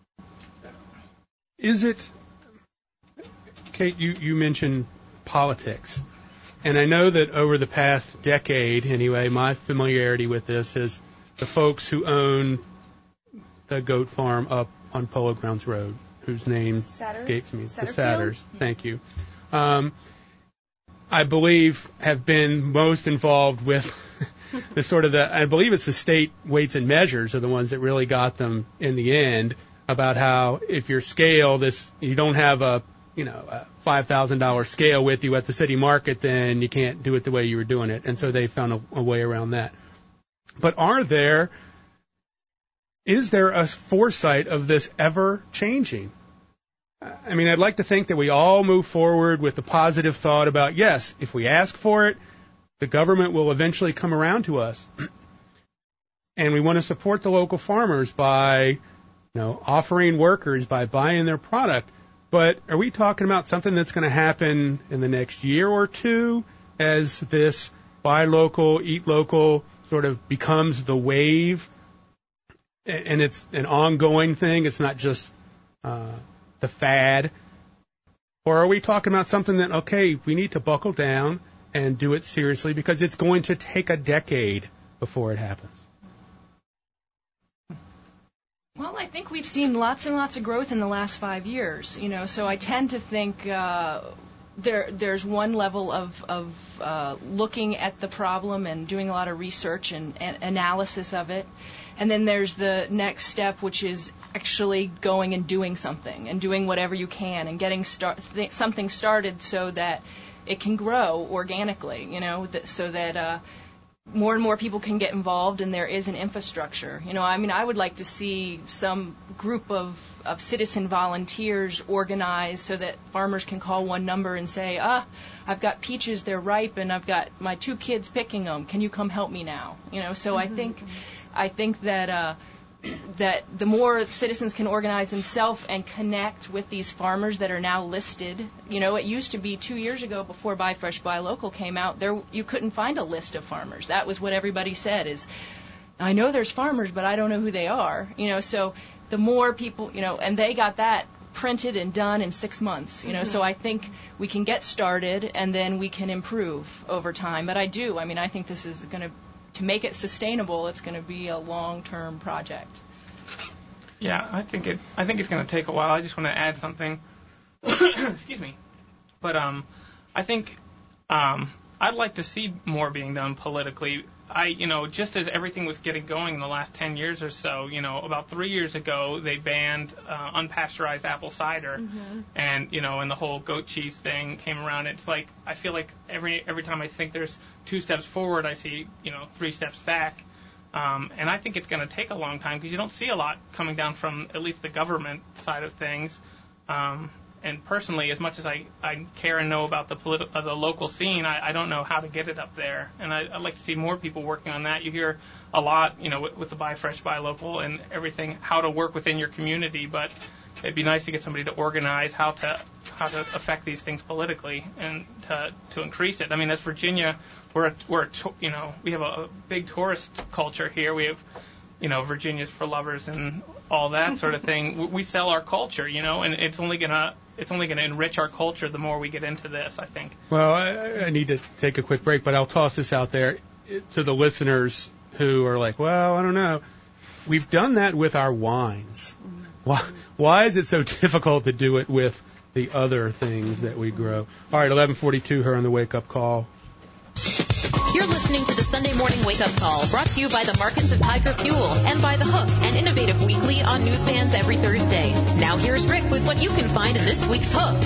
Is it, Kate, you, you mentioned politics. And I know that over the past decade, anyway, my familiarity with this is the folks who own the goat farm up on Polo Grounds Road, whose name Satter? escapes me. Satterfield? The Satters. Thank you. Um, I believe have been most involved with the sort of the, I believe it's the state weights and measures are the ones that really got them in the end about how if your scale, this, you don't have a, you know, a five thousand dollars scale with you at the city market, then you can't do it the way you were doing it. And so they found a, a way around that. But are there, is there a foresight of this ever changing? I mean, I'd like to think that we all move forward with the positive thought about, yes, if we ask for it, the government will eventually come around to us. And we want to support the local farmers by, you know, offering workers, by buying their product. But are we talking about something that's going to happen in the next year or two as this buy local, eat local sort of becomes the wave? And it's an ongoing thing. It's not just uh, the fad. Or are we talking about something that, okay, we need to buckle down and do it seriously because it's going to take a decade before it happens? Well, I think we've seen lots and lots of growth in the last five years, you know, so I tend to think uh, there there's one level of, of uh, looking at the problem and doing a lot of research and, and analysis of it. And then there's the next step, which is actually going and doing something and doing whatever you can and getting start, th- something started so that it can grow organically, you know, th- so that uh, more and more people can get involved and there is an infrastructure. You know, I mean, I would like to see some group of, of citizen volunteers organized so that farmers can call one number and say, ah, I've got peaches, they're ripe, and I've got my two kids picking them. Can you come help me now? You know, so mm-hmm. I think I think that uh, that the more citizens can organize themselves and connect with these farmers that are now listed. You know, it used to be two years ago before Buy Fresh, Buy Local came out, there you couldn't find a list of farmers. That was what everybody said is, I know there's farmers, but I don't know who they are. You know, so the more people, you know, and they got that printed and done in six months. You know, mm-hmm. so I think we can get started and then we can improve over time. But I do. I mean, I think this is going to To make it sustainable, it's going to be a long-term project. Yeah, I think it. I think it's going to take a while. I just want to add something. Excuse me, but um, I think um, I'd like to see more being done politically. I, you know, just as everything was getting going in the last ten years or so, you know, about three years ago they banned uh, unpasteurized apple cider, mm-hmm. and you know, and the whole goat cheese thing came around. It's like I feel like every every time I think there's two steps forward, I see, you know, three steps back, um, and I think it's going to take a long time because you don't see a lot coming down from at least the government side of things. Um, And personally, as much as I, I care and know about the politi- uh, the local scene, I, I don't know how to get it up there. And I, I'd like to see more people working on that. You hear a lot, you know, with, with the Buy Fresh, Buy Local and everything, how to work within your community. But it'd be nice to get somebody to organize how to how to affect these things politically and to to increase it. I mean, as Virginia, we're a, we're a, you know we have a, a big tourist culture here. We have you know, Virginia's for lovers and all that sort of thing. We sell our culture, you know, and it's only gonna it's only gonna enrich our culture the more we get into this, I think. Well, I, I need to take a quick break, but I'll toss this out there to the listeners who are like, well, I don't know. We've done that with our wines. Why, why is it so difficult to do it with the other things that we grow? All right, eleven forty-two here on the Wake Up Call. You're listening to the Sunday Morning Wake Up Call, brought to you by the Markets of Tiger Fuel and by The Hook, an innovative weekly on newsstands every Thursday. Now here's Rick with what you can find in this week's Hook.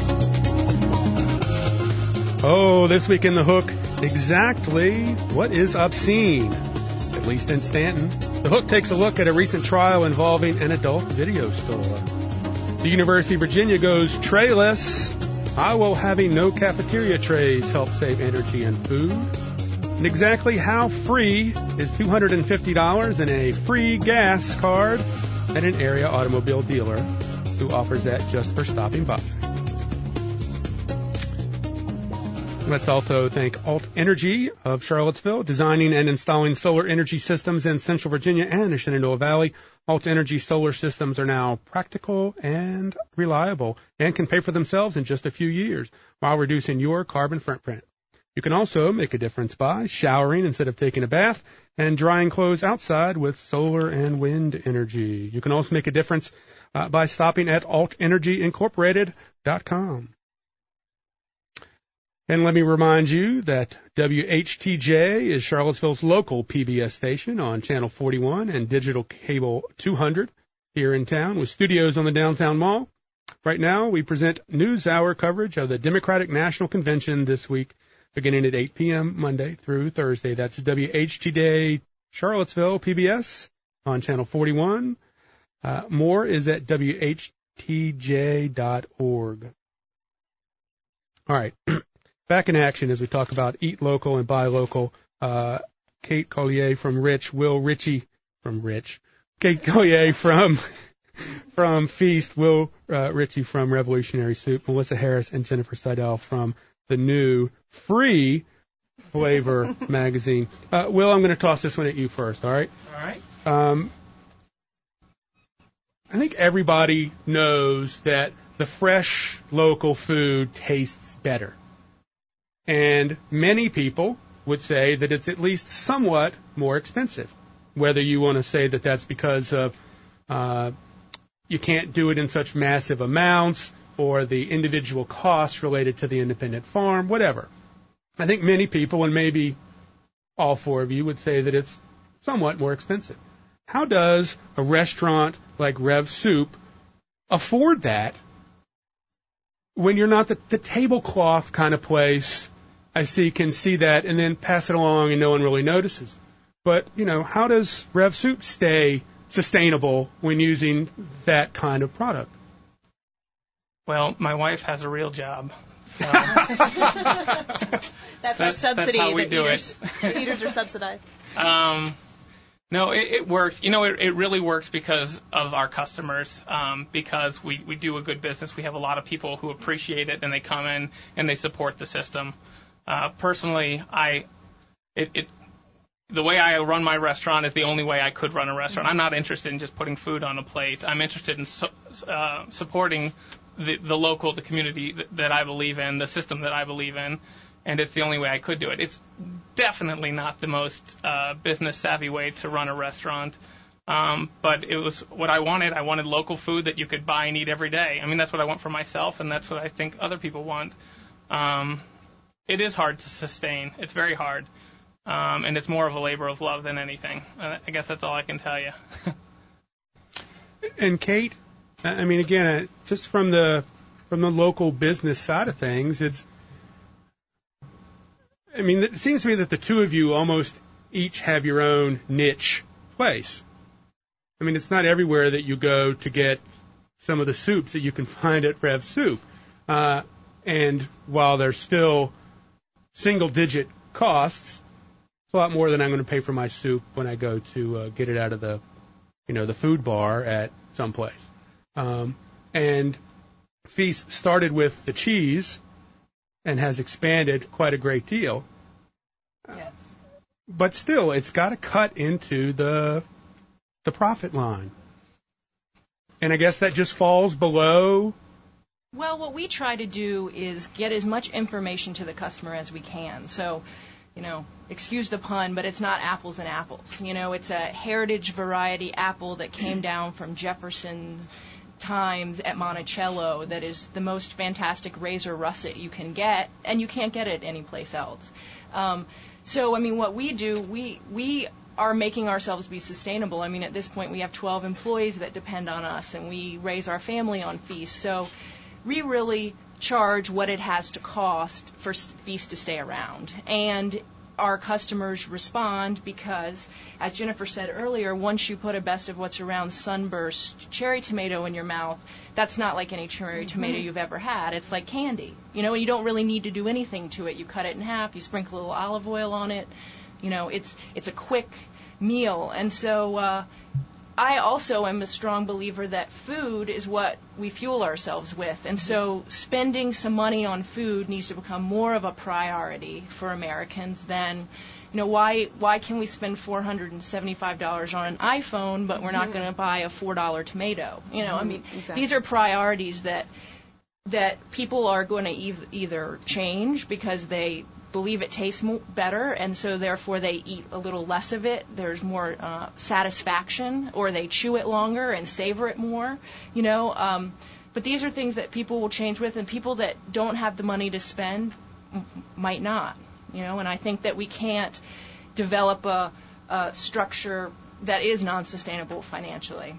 Oh, this week in The Hook, exactly what is obscene, at least in Stanton. The Hook takes a look at a recent trial involving an adult video store. The University of Virginia goes trayless. How will having no cafeteria trays help save energy and food? And exactly how free is two hundred fifty dollars and a free gas card at an area automobile dealer who offers that just for stopping by? Let's also thank Alt Energy of Charlottesville, designing and installing solar energy systems in Central Virginia and the Shenandoah Valley. Alt Energy solar systems are now practical and reliable and can pay for themselves in just a few years while reducing your carbon footprint. You can also make a difference by showering instead of taking a bath and drying clothes outside with solar and wind energy. You can also make a difference uh, by stopping at alt energy incorporated dot com. And let me remind you that W H T J is Charlottesville's local P B S station on Channel forty-one and digital cable two hundred here in town with studios on the downtown mall. Right now, we present news hour coverage of the Democratic National Convention this week, beginning at eight p.m. Monday through Thursday. That's W H T J Charlottesville P B S on Channel forty-one. Uh, more is at W H T J dot org. All right. Back in action as we talk about eat local and buy local. Uh, Kate Collier from Rich, Will Ritchie from Rich, Kate Collier from from Feast, Will uh, Ritchie from Revolutionary Soup, Melissa Harris and Jennifer Seidel from the new free Flavor magazine. Uh, Will, I'm going to toss this one at you first. All right. All right. Um, I think everybody knows that the fresh local food tastes better. And many people would say that it's at least somewhat more expensive. Whether you want to say that that's because of uh, you can't do it in such massive amounts or the individual costs related to the independent farm, whatever. I think many people, and maybe all four of you, would say that it's somewhat more expensive. How does a restaurant like Rev Soup afford that when you're not the, the tablecloth kind of place? I see, can see that and then pass it along and no one really notices. But, you know, how does Rev Soup stay sustainable when using that kind of product? Well, my wife has a real job. So. That's our subsidy. That's how we the do eaters, it. The eaters are subsidized. Um, no, it, it works. You know, it, it really works because of our customers, um, because we, we do a good business. We have a lot of people who appreciate it, and they come in and they support the system. Uh, personally, I, it, it, the way I run my restaurant is the only way I could run a restaurant. I'm not interested in just putting food on a plate. I'm interested in su- uh, supporting the, the local, the community that, that I believe in, the system that I believe in, and it's the only way I could do it. It's definitely not the most uh, business-savvy way to run a restaurant, um, but it was what I wanted. I wanted local food that you could buy and eat every day. I mean, that's what I want for myself, and that's what I think other people want. Um, It is hard to sustain. It's very hard. Um, and it's more of a labor of love than anything. Uh, I guess that's all I can tell you. And Kate, I mean, again, just from the from the local business side of things, it's, I mean, it seems to me that the two of you almost each have your own niche place. I mean, it's not everywhere that you go to get some of the soups that you can find at Rev Soup. Uh, and while there's still single-digit costs, it's a lot more than I'm going to pay for my soup when I go to uh, get it out of the, you know, the food bar at some place. Um, and Feast started with the cheese and has expanded quite a great deal. Yes. But still, it's got to cut into the the profit line. And I guess that just falls below. Well, what we try to do is get as much information to the customer as we can. So, you know, excuse the pun, but it's not apples and apples. You know, it's a heritage variety apple that came down from Jefferson's times at Monticello that is the most fantastic razor russet you can get, and you can't get it anyplace else. Um, so, I mean, what we do, we we are making ourselves be sustainable. I mean, at this point, we have twelve employees that depend on us, and we raise our family on feast. So we really charge what it has to cost for feast to stay around. And our customers respond because, as Jennifer said earlier, once you put a Best of What's Around Sunburst cherry tomato in your mouth, that's not like any cherry mm-hmm. tomato you've ever had. It's like candy. You know, you don't really need to do anything to it. You cut it in half, you sprinkle a little olive oil on it. You know, it's it's a quick meal. And so uh, I also am a strong believer that food is what we fuel ourselves with. And so spending some money on food needs to become more of a priority for Americans than, you know, why why can we spend four hundred seventy-five dollars on an iPhone, but we're not mm-hmm. going to buy a four dollar tomato? You know, mm-hmm. I mean, exactly. These are priorities that that people are going to e- either change because they believe it tastes mo- better, and so therefore they eat a little less of it. There's more uh, satisfaction, or they chew it longer and savor it more, you know. Um, but these are things that people will change with, and people that don't have the money to spend m- might not, you know. And I think that we can't develop a, a structure that is non-sustainable financially.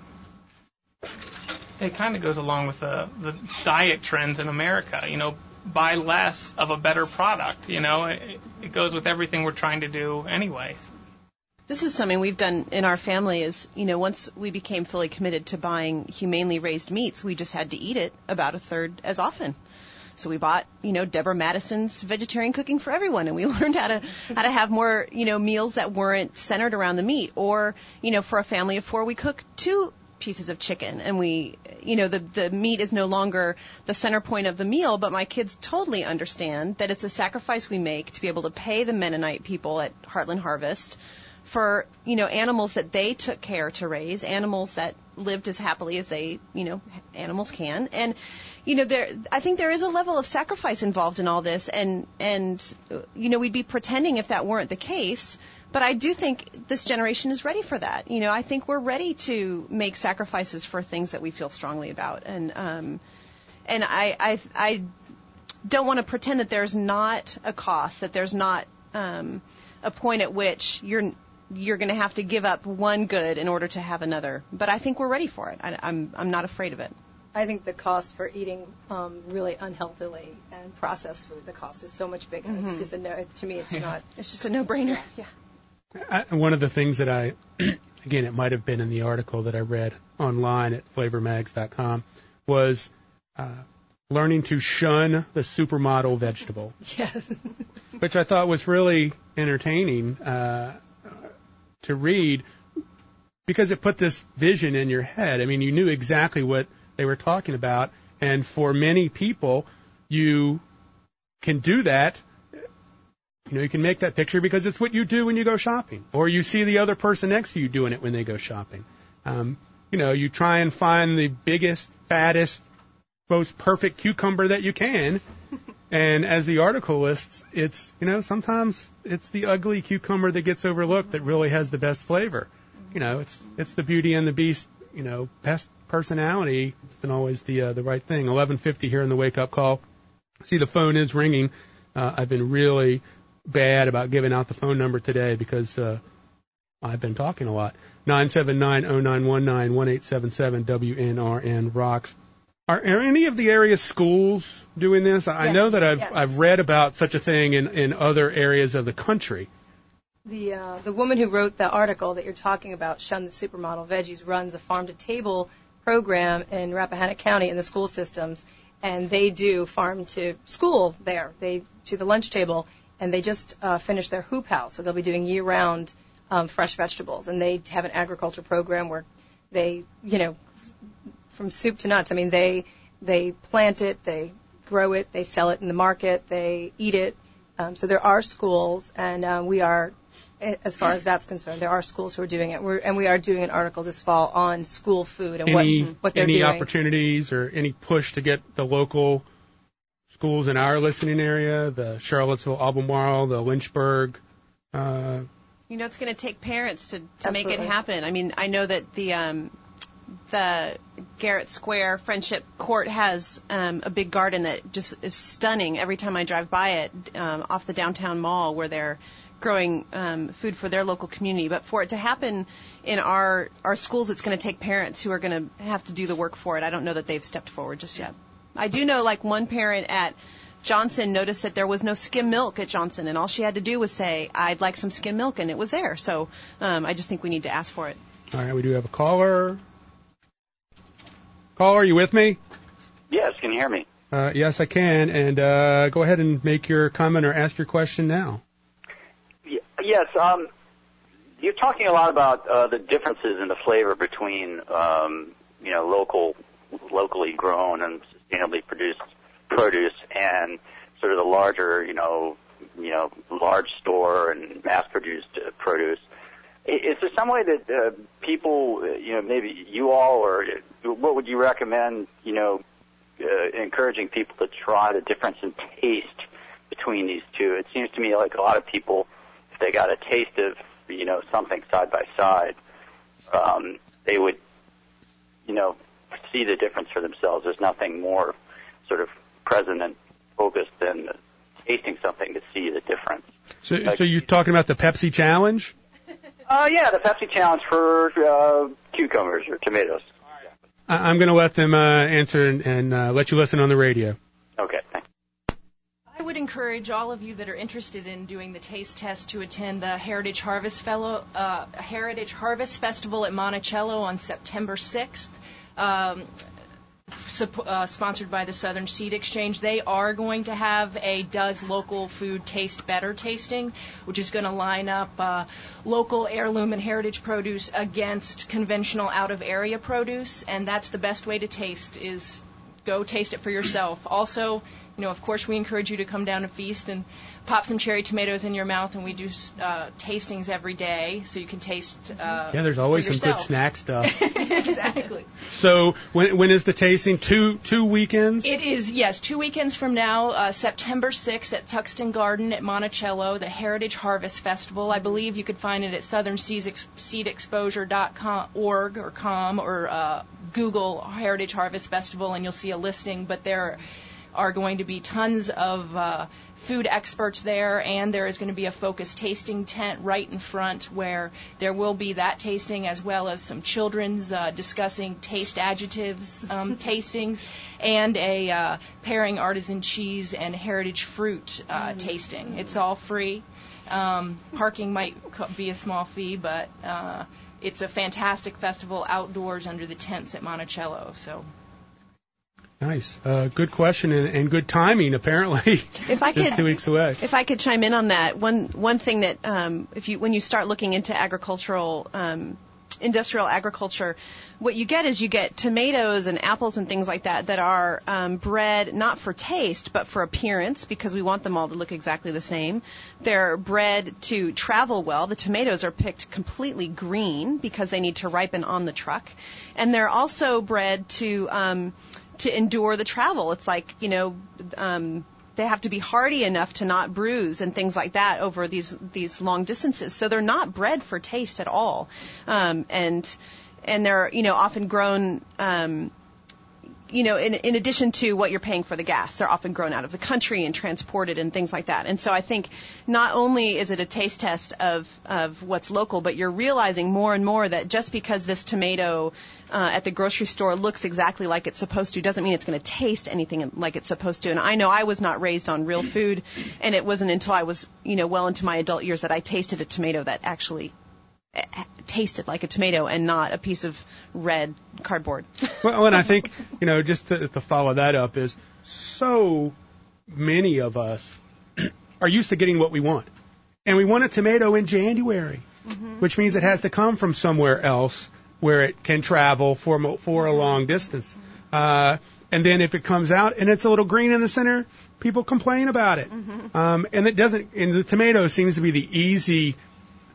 It kind of goes along with the, the diet trends in America, you know. Buy less of a better product, you know. It, it goes with everything we're trying to do anyways. This is something we've done in our family is, you know, once we became fully committed to buying humanely raised meats, we just had to eat it about a third as often. So we bought, you know, Deborah Madison's Vegetarian Cooking for Everyone, and we learned how to how to have more, you know, meals that weren't centered around the meat. Or, you know, for a family of four, we cook two pieces of chicken, and we, you know, the the meat is no longer the center point of the meal, but my kids totally understand that it's a sacrifice we make to be able to pay the Mennonite people at Heartland Harvest for, you know, animals that they took care to raise, animals that lived as happily as they, you know, animals can. And, you know, there, I think there is a level of sacrifice involved in all this, and, and, you know, we'd be pretending if that weren't the case. But I do think this generation is ready for that. You know, I think we're ready to make sacrifices for things that we feel strongly about. And, um, and I, I, I don't want to pretend that there's not a cost, that there's not, um, a point at which you're, you're going to have to give up one good in order to have another. But I think we're ready for it. I, I'm, I'm not afraid of it. I think the cost for eating um, really unhealthily and processed food, the cost is so much bigger. Mm-hmm. It's just a no. To me, it's not. It's just a no-brainer. Yeah. I, one of the things that I, again, it might have been in the article that I read online at flavor mags dot com, was uh, learning to shun the supermodel vegetable. Yes. Which I thought was really entertaining uh, to read, because it put this vision in your head. I mean, you knew exactly what they were talking about, and for many people, you can do that. You know, you can make that picture because it's what you do when you go shopping, or you see the other person next to you doing it when they go shopping. Um, you know, you try and find the biggest, fattest, most perfect cucumber that you can. And as the article lists, it's, you know, sometimes it's the ugly cucumber that gets overlooked that really has the best flavor. You know, it's it's the Beauty and the Beast, you know, best personality isn't always the uh, the right thing. eleven fifty here in the Wake Up Call. See, the phone is ringing. Uh, I've been really bad about giving out the phone number today because uh, I've been talking a lot. nine seven nine, zero nine one nine, one eight seven seven, W N R N rocks. Are, are any of the area schools doing this? I yes, know that I've yes. I've read about such a thing in, in other areas of the country. The uh, the woman who wrote the article that you're talking about, Shun the Supermodel Veggies, runs a farm-to-table program in Rappahannock County in the school systems, and they do farm-to-school there. They do the lunch table, and they just uh, finished their hoop house, so they'll be doing year-round um, fresh vegetables, and they have an agriculture program where they, you know, from soup to nuts. I mean, they they plant it, they grow it, they sell it in the market, they eat it. Um, so there are schools, and uh, we are as far as that's concerned. There are schools who are doing it, We're, and we are doing an article this fall on school food and any, what, what they're any doing. Any opportunities or any push to get the local schools in our listening area, the Charlottesville, Albemarle, the Lynchburg? Uh, you know, it's going to take parents to, to make Absolutely. it happen. I mean, I know that the um, the Garrett Square Friendship Court has um, a big garden that just is stunning every time I drive by it um, off the downtown mall where they're growing um, food for their local community. But for it to happen in our, our schools, it's going to take parents who are going to have to do the work for it. I don't know that they've stepped forward just yet. I do know, like, one parent at Johnson noticed that there was no skim milk at Johnson, and all she had to do was say, I'd like some skim milk, and it was there. So um, I just think we need to ask for it. All right, we do have a caller. Caller, are you with me? Yes, can you hear me? Uh, yes, I can. And uh, go ahead and make your comment or ask your question now. Y- yes, um, you're talking a lot about uh, the differences in the flavor between, um, you know, local, locally grown and sustainably produced produce and sort of the larger, you know, you know, large store and mass-produced uh, produce. Is there some way that uh, people, uh, you know, maybe you all, or what would you recommend, you know, uh, encouraging people to try the difference in taste between these two? It seems to me like a lot of people, if they got a taste of, you know, something side by side, um, they would, you know, see the difference for themselves. There's nothing more sort of present and focused than tasting something to see the difference. So, like, so you're talking about the Pepsi Challenge? Uh, yeah, the Pepsi Challenge for uh, cucumbers or tomatoes. I- I'm going to let them uh, answer and, and uh, let you listen on the radio. Okay, thanks. I would encourage all of you that are interested in doing the taste test to attend the Heritage Harvest Fellow, uh, Heritage Harvest Festival at Monticello on September sixth. Um, Sup- uh, sponsored by the Southern Seed Exchange. They are going to have a Does Local Food Taste Better tasting, which is going to line up uh, local heirloom and heritage produce against conventional out-of-area produce, and that's the best way to taste, is go taste it for yourself. Also, you know, of course, we encourage you to come down to Feast and pop some cherry tomatoes in your mouth, and we do uh, tastings every day, so you can taste uh, Yeah, there's always for some good yourself. snack stuff. Exactly. So when when is the tasting? Two two weekends? It is, yes, two weekends from now, uh, September sixth at Tuxton Garden at Monticello, the Heritage Harvest Festival. I believe you could find it at southern seed exposure dot org or com or uh, Google Heritage Harvest Festival, and you'll see a listing. But there are going to be tons of uh, food experts there, and there is going to be a focused tasting tent right in front where there will be that tasting as well as some children's uh, discussing taste adjectives um, tastings, and a uh, pairing artisan cheese and heritage fruit uh, mm. tasting. It's all free. Um, parking might co- be a small fee, but uh, it's a fantastic festival outdoors under the tents at Monticello. So. Nice. Uh, good question and, and good timing, apparently. If I Just could, two weeks away. If I could chime in on that, one one thing that um, if you when you start looking into agricultural, um, industrial agriculture, what you get is you get tomatoes and apples and things like that that are um, bred not for taste but for appearance, because we want them all to look exactly the same. They're bred to travel well. The tomatoes are picked completely green because they need to ripen on the truck, and they're also bred to um, to endure the travel. It's like, you know, um, they have to be hardy enough to not bruise and things like that over these these long distances. So they're not bred for taste at all, um, and and they're, you know, often grown. Um, You know, in, in addition to what you're paying for the gas, they're often grown out of the country and transported and things like that. And so I think not only is it a taste test of, of what's local, but you're realizing more and more that just because this tomato uh, at the grocery store looks exactly like it's supposed to doesn't mean it's going to taste anything like it's supposed to. And I know I was not raised on real food, and it wasn't until I was, you know, well into my adult years that I tasted a tomato that actually tasted like a tomato and not a piece of red cardboard. Well, and I think, you know, just to, to follow that up is so many of us are used to getting what we want. And we want a tomato in January, mm-hmm. which means it has to come from somewhere else where it can travel for, for a long distance. Uh, and then if it comes out and it's a little green in the center, people complain about it. Mm-hmm. Um, and it doesn't, and the tomato seems to be the easy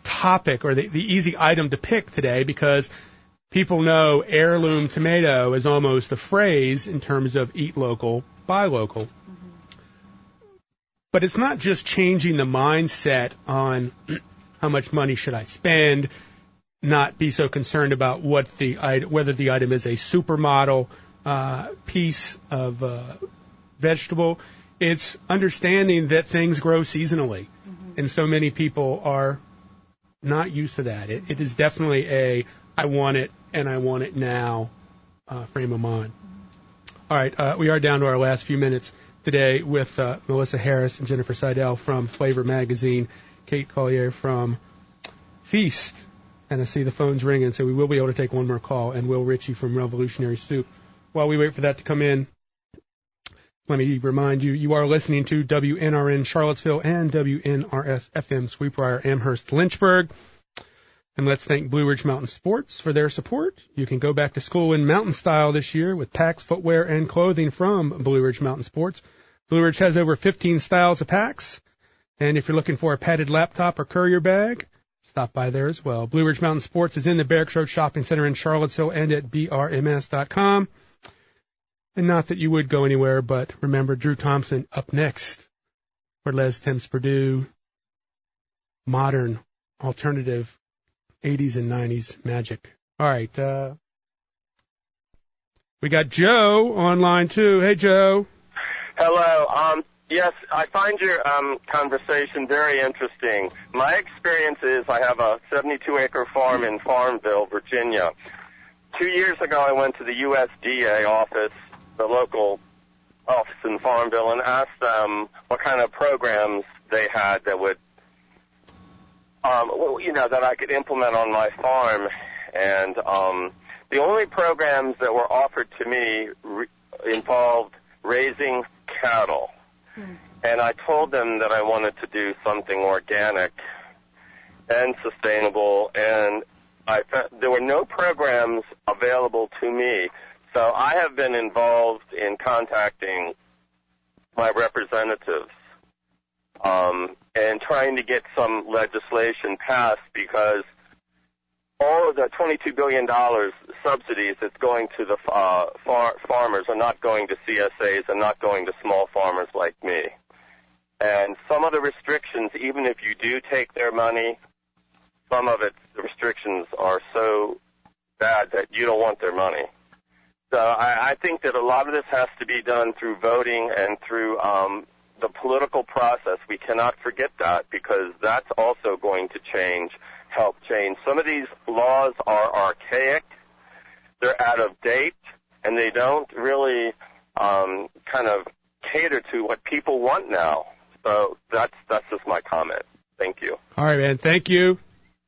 topic or the, the easy item to pick today because people know heirloom tomato is almost a phrase in terms of eat local, buy local. Mm-hmm. But it's not just changing the mindset on how much money should I spend, not be so concerned about what the whether the item is a supermodel uh, piece of uh, vegetable. It's understanding that things grow seasonally, mm-hmm. and so many people are not used to that. It, it is definitely a I want it and I want it now uh, frame of mind. Mm-hmm. All right, uh, we are down to our last few minutes today with uh, Melissa Harris and Jennifer Seidel from Flavor Magazine, Kate Collier from Feast, and I see the phone's ringing, so we will be able to take one more call, and Will Ritchie from Revolutionary Soup. While we wait for that to come in, let me remind you, you are listening to W N R N Charlottesville and W N R S F M Sweetbriar Amherst Lynchburg. And let's thank Blue Ridge Mountain Sports for their support. You can go back to school in mountain style this year with packs, footwear, and clothing from Blue Ridge Mountain Sports. Blue Ridge has over fifteen styles of packs. And if you're looking for a padded laptop or courier bag, stop by there as well. Blue Ridge Mountain Sports is in the Barracks Road Shopping Center in Charlottesville and at B R M S dot com. And not that you would go anywhere, but remember Drew Thompson up next for Les Temps Purdue, modern, alternative, eighties and nineties magic. All right. Uh, we got Joe on line two. Hey, Joe. Hello. Um, yes, I find your um, conversation very interesting. My experience is I have a seventy-two acre farm in Farmville, Virginia. Two years ago, I went to the U S D A office, the local office in Farmville, and asked them what kind of programs they had that would, um, well, you know, that I could implement on my farm. And um, the only programs that were offered to me re- involved raising cattle. Hmm. And I told them that I wanted to do something organic and sustainable, and I found there were no programs available to me. So I have been involved in contacting my representatives um, and trying to get some legislation passed, because all of the twenty-two billion dollars subsidies that's going to the uh, far- farmers are not going to C S As and not going to small farmers like me. And some of the restrictions, even if you do take their money, some of it, the restrictions are so bad that you don't want their money. So I, I think that a lot of this has to be done through voting and through um, the political process. We cannot forget that, because that's also going to change, help change. Some of these laws are archaic, they're out of date, and they don't really um, kind of cater to what people want now. So that's that's just my comment. Thank you. All right, man. Thank you.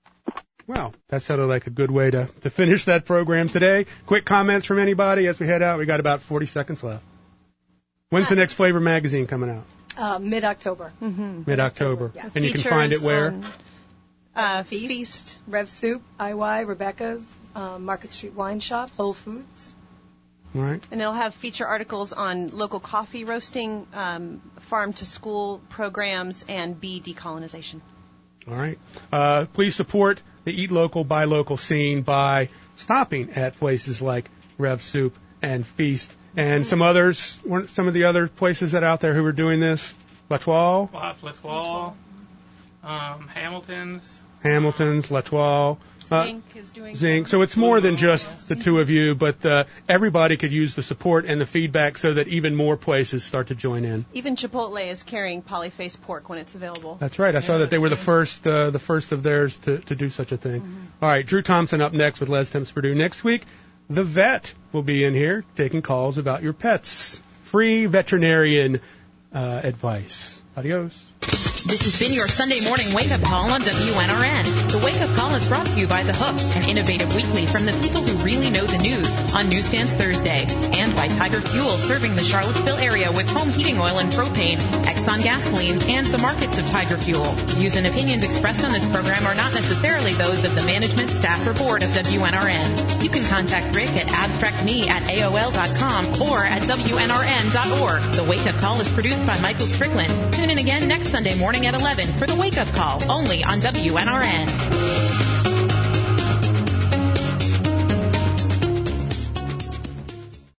Well, that sounded like a good way to, to finish that program today. Quick comments from anybody as we head out. We got about forty seconds left. When's the next Flavor magazine coming out? Uh, mid-October. Mm-hmm. Mid-October. Yeah. And you can find it where? On, uh, Feast, Feast, Rev Soup, I Y, Rebecca's, um, Market Street Wine Shop, Whole Foods. All right. And it'll have feature articles on local coffee roasting, um, farm-to-school programs, and bee decolonization. All right. Uh, please support the Eat Local, Buy Local scene by stopping at places like Rev Soup and Feast and some others. Weren't some of the other places that are out there who were doing this? L'Etoile? L'Etoile, um, Hamilton's. Hamilton's, L'Etoile. Uh, Zinc is doing Zinc. So it's more than just the two of you, but uh, everybody could use the support and the feedback so that even more places start to join in. Even Chipotle is carrying polyface pork when it's available. That's right. I yeah, saw that they were true. the first, uh, the first of theirs to, to do such a thing. Mm-hmm. All right, Drew Thompson up next with Les Temps Purdue. Next week, the vet will be in here taking calls about your pets. Free veterinarian uh, advice. Adios. This has been your Sunday morning wake-up call on W N R N. The wake-up call is brought to you by The Hook, an innovative weekly from the people who really know the news, on Newsstands Thursday. And and by Tiger Fuel, serving the Charlottesville area with home heating oil and propane, Exxon gasoline, and the markets of Tiger Fuel. Views and opinions expressed on this program are not necessarily those of the management, staff, or board of W N R N. You can contact Rick at abstractme at A O L dot com or at W N R N dot org. The Wake Up Call is produced by Michael Strickland. Tune in again next Sunday morning at eleven for the Wake Up Call, only on W N R N.